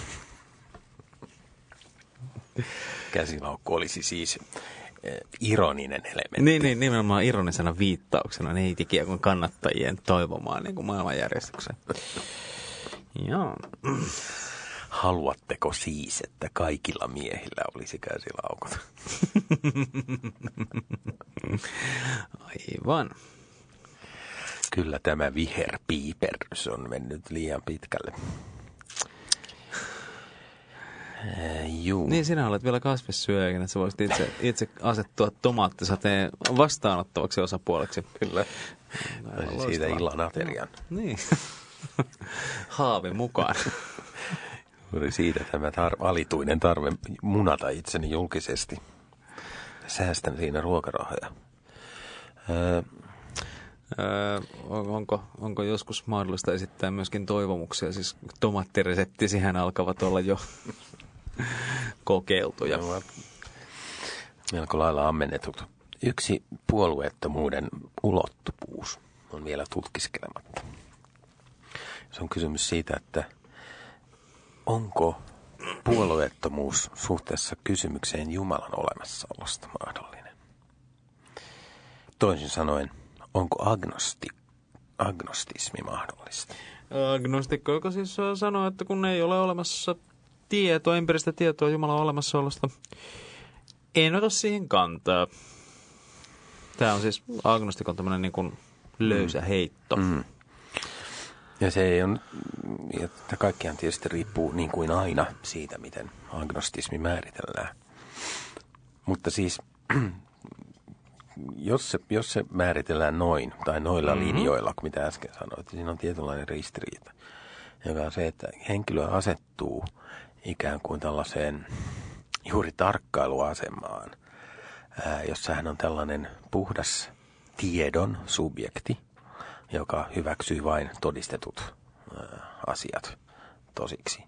Käsilaukku olisi siis ironinen elementti. Niin, nimenomaan ironisena viittauksena neitikiekon kannattajien toivomaan niin kuin maailmanjärjestykseen. Joo. Haluatteko siis, että kaikilla miehillä olisi käsilaukut? Aivan. Kyllä tämä viherpiipers on mennyt liian pitkälle. Juu. Niin, sinä olet vielä kasvissyöjä, että sä voisit itse asettua tomaattisateen vastaanottavaksi osapuoleksi. Kyllä. Siitä illan aterian. Niin. Haavin mukaan. Oli siitä tämä alituinen tarve munata itseni julkisesti. Säästän siinä ruokarahoja. Onko joskus mahdollista esittää myöskin toivomuksia? Siis tomaattireseptisihän alkavat olla jo kokeiltuja. Melko lailla ammennetut. Yksi puolueettomuuden ulottuvuus on vielä tutkiskelematta. Se on kysymys siitä, että onko puolueettomuus suhteessa kysymykseen Jumalan olemassaolosta mahdollinen? Toisin sanoen, onko agnostismi mahdollista? Agnostikko, joka siis sanoo, että kun ei ole olemassa tietoa, empiiristä tietoa Jumalan olemassaolosta, en ota siihen kantaa. Tämä on siis agnostikon tämmöinen niin kuin löysä heitto. Ja se ei ole, että kaikkiaan tietysti riippuu niin kuin aina siitä, miten agnostismi määritellään. Mutta siis, jos se määritellään noin, tai noilla linjoilla, mitä äsken sanoit, siinä on tietynlainen ristiriita, joka on se, että henkilö asettuu ikään kuin tällaiseen juuri tarkkailuasemaan, jossa hän on tällainen puhdas tiedon subjekti, joka hyväksyy vain todistetut asiat tosiksi.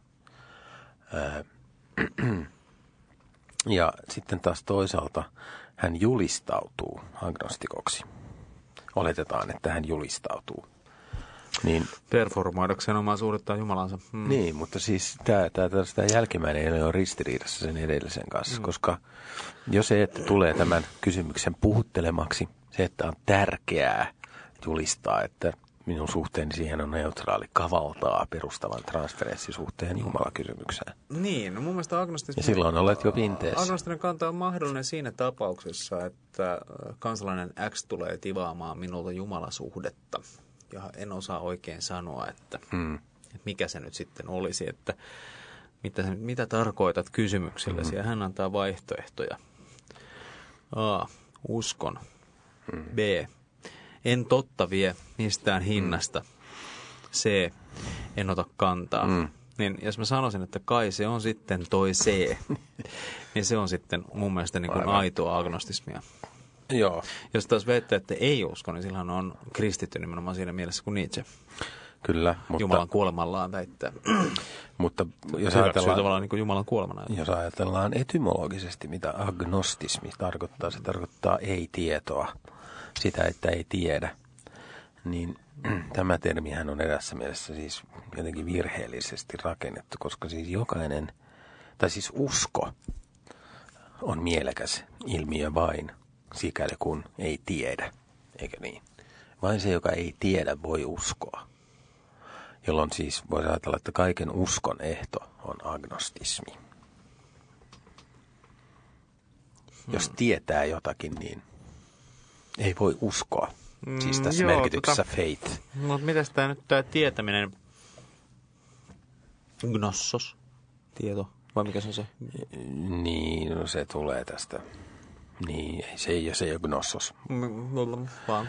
Ja sitten taas toisaalta hän julistautuu agnostikoksi. Oletetaan, että hän julistautuu. Niin, performoidakseen omaa suurettaan Jumalansa. Niin, mutta siis tämä jälkimmäinen ei ole ristiriidassa sen edellisen kanssa, koska jos se, että tulee tämän kysymyksen puhuttelemaksi, se, että on tärkeää julistaa, että minun suhteeni siihen on neutraali, kavaltaa perustavan transferenssisuhteen Jumala-kysymykseen. Niin, no mun mielestä agnostismi... Ja silloin olet jo pinteessä. Agnostinen kanta on mahdollinen siinä tapauksessa, että kansalainen X tulee tivaamaan minulta Jumalasuhdetta. Ja en osaa oikein sanoa, että mikä se nyt sitten olisi, että mitä tarkoitat kysymyksilläsi. Ja hän antaa vaihtoehtoja. A. Uskon. B. En totta vie mistään hinnasta. C. En ota kantaa. Niin jos mä sanoisin, että kai se on sitten toi C, niin se on sitten mun mielestä niin kuin aitoa agnostismia. Joo. Jos taas väittää, että ei usko, niin silloin on kristitty nimenomaan siinä mielessä kuin Nietzsche. Kyllä, mutta... Jumalan kuolemallaan väittää. Mutta jos ajatellaan... tavallaan niin kuin Jumalan kuolemana. Jos ajatellaan etymologisesti, mitä agnostismi tarkoittaa, se tarkoittaa ei-tietoa, sitä, että ei tiedä. Niin tämä termihän on erässä mielessä siis jotenkin virheellisesti rakennettu, koska siis jokainen, tai siis usko on mielekäs ilmiö vain sikäli kun ei tiedä, eikö niin? Vain se, joka ei tiedä, voi uskoa. Jolloin siis voisi ajatella, että kaiken uskon ehto on agnostismi. Jos tietää jotakin, niin ei voi uskoa. Siis tässä merkityksessä faith. Mutta mitäs tämä nyt tämä tietäminen, gnossos, tieto, vai mikä se on se? Niin, no se tulee tästä. Niin, se ei ole gnossos. Vaan.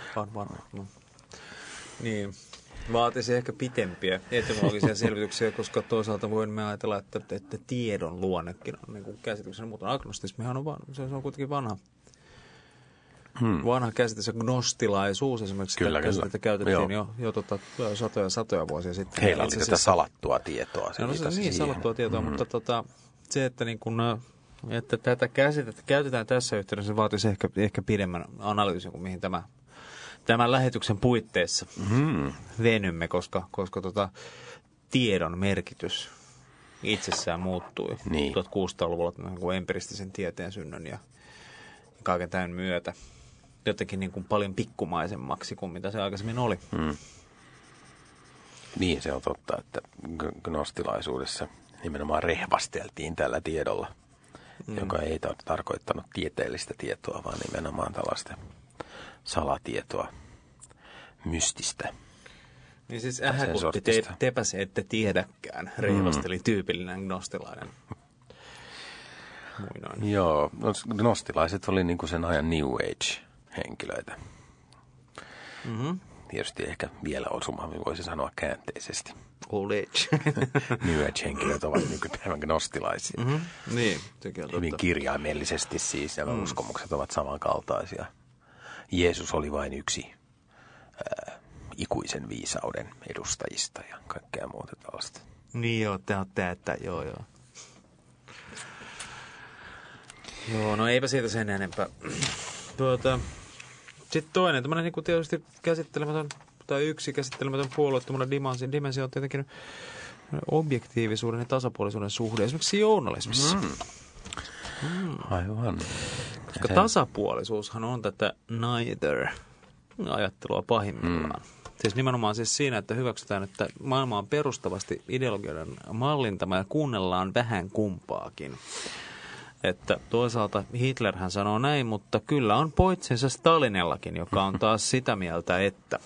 Niin, vaatisi ehkä pitempiä etymologisia selvityksiä, koska toisaalta voimme ajatella, että tiedon luonnekin on niin kuin käsityksenä, mutta agnostismihan on se on kuitenkin vanha. Vanha käsitys ja gnostilaisuus esimerkiksi kyllä. Käytettiin jo satoja vuosia sitten. Heillä oli tätä salattua tietoa. Niin, salattua tietoa, mutta se, että niin kun että tätä käsitettä käytetään tässä yhteydessä, se vaatisi ehkä pidemmän analyysin kuin mihin tämän lähetyksen puitteissa venymme, koska tiedon merkitys itsessään muuttui 1600-luvulla kuin empiristisen tieteen synnyn ja kaiken tämän myötä jotenkin niin kuin paljon pikkumaisemmaksi kuin mitä se aikaisemmin oli. Niin, se on totta, että gnostilaisuudessa nimenomaan rehvasteltiin tällä tiedolla, joka ei tarkoittanut tieteellistä tietoa, vaan nimenomaan tällaista salatietoa, mystistä. Niin siis ähäkutti tepäs ette tiedäkään, rehvasteli tyypillinen gnostilainen. Muinoin. Joo, gnostilaiset oli niin kuin sen ajan New Age-henkilöitä. Tietysti ehkä vielä osumammin voisi sanoa käänteisesti. Old age. New Age-henkilöt ovat nykypäivän gnostilaisia. Niin, sekin on totta. Hyvin kirjaimellisesti siis, ja uskomukset ovat samankaltaisia. Jeesus oli vain yksi ikuisen viisauden edustajista ja kaikkea muuta tällaista. Niin joo, joo. Joo, no eipä siitä sen enempää. Sitten toinen, tämmöinen niin kuin tietysti käsittelemätön, tai yksi käsittelemätön puolueettomana dimensio on tietenkin objektiivisuuden ja tasapuolisuuden suhde, esimerkiksi journalismissa. Aivan. Koska tasapuolisuushan on tätä neither-ajattelua pahimmillaan. Siis nimenomaan siis siinä, että hyväksytään, että maailma on perustavasti ideologioiden mallintama ja kuunnellaan vähän kumpaakin. Että toisaalta Hitlerhän sanoo näin, mutta kyllä on poitsensa Stalinillakin, joka on taas sitä mieltä, että...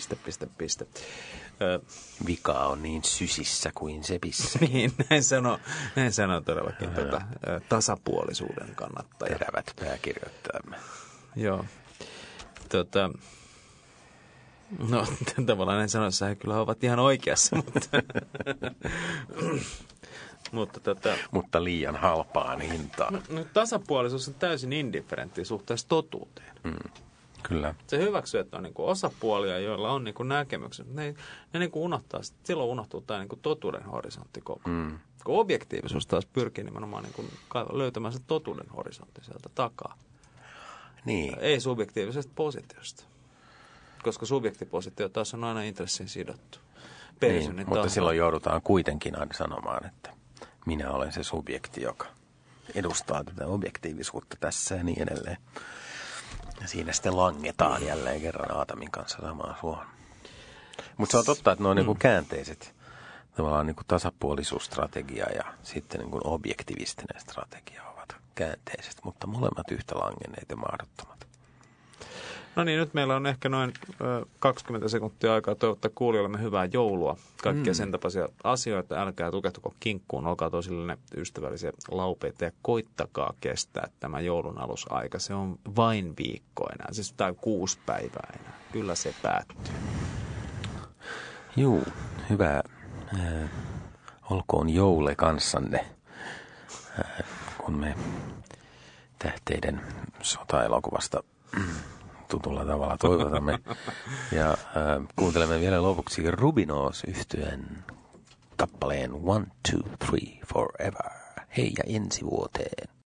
Vika on niin sysissä kuin sepissä. Niin, näin sanoo todellakin tasapuolisuuden kannattaja. Terävät pääkirjoittajamme. Joo. No, tavallaan näin sanoessa he kyllä ovat ihan oikeassa, mutta liian halpaan hintaan. No, tasapuolisuus on täysin indifferentti suhteessa totuuteen. Kyllä. Se hyväksyy, että on niin kuin osapuolia, joilla on niin kuin näkemykset. Ne niin kuin unohtaa, silloin unohtuu tämä niin kuin totuuden horisontti koko. Kun objektiivisuus taas pyrkii nimenomaan niin kuin löytämään se totuuden horisontti sieltä takaa. Niin. Ei subjektiivisesta positiosta. Koska subjektipositio taas on aina intressiin sidottu. Niin, mutta silloin joudutaan kuitenkin aina sanomaan, että minä olen se subjekti, joka edustaa tätä objektiivisuutta tässä ja niin edelleen. Ja siinä sitten langetaan jälleen kerran Aatamin kanssa samaan suohon. Mutta se on totta, että ne on niinku käänteiset. Tavallaan niinku tasapuolisuusstrategia ja sitten niinku objektivistinen strategia ovat käänteiset, mutta molemmat yhtä langenneet ja mahdottomat. No niin, nyt meillä on ehkä noin 20 sekuntia aikaa toivottaa kuulijoillemme hyvää joulua. Kaikkia sen tapaisia asioita. Älkää tukehtuko kinkkuun, olkaa tosillinen ystävällisiä laupeita ja koittakaa kestää tämä joulun alusaika. Se on vain viikko enää, siis tai 6 päivää enää. Kyllä se päättyy. Juu, hyvä. Olkoon joule kanssanne, kun me Tähteiden sota-elokuvasta tutulla tavalla toivotamme. Ja kuuntelemme vielä lopuksi Rubinos-yhtyeen kappaleen 1, 2, 3 forever. Hei ja ensi vuoteen.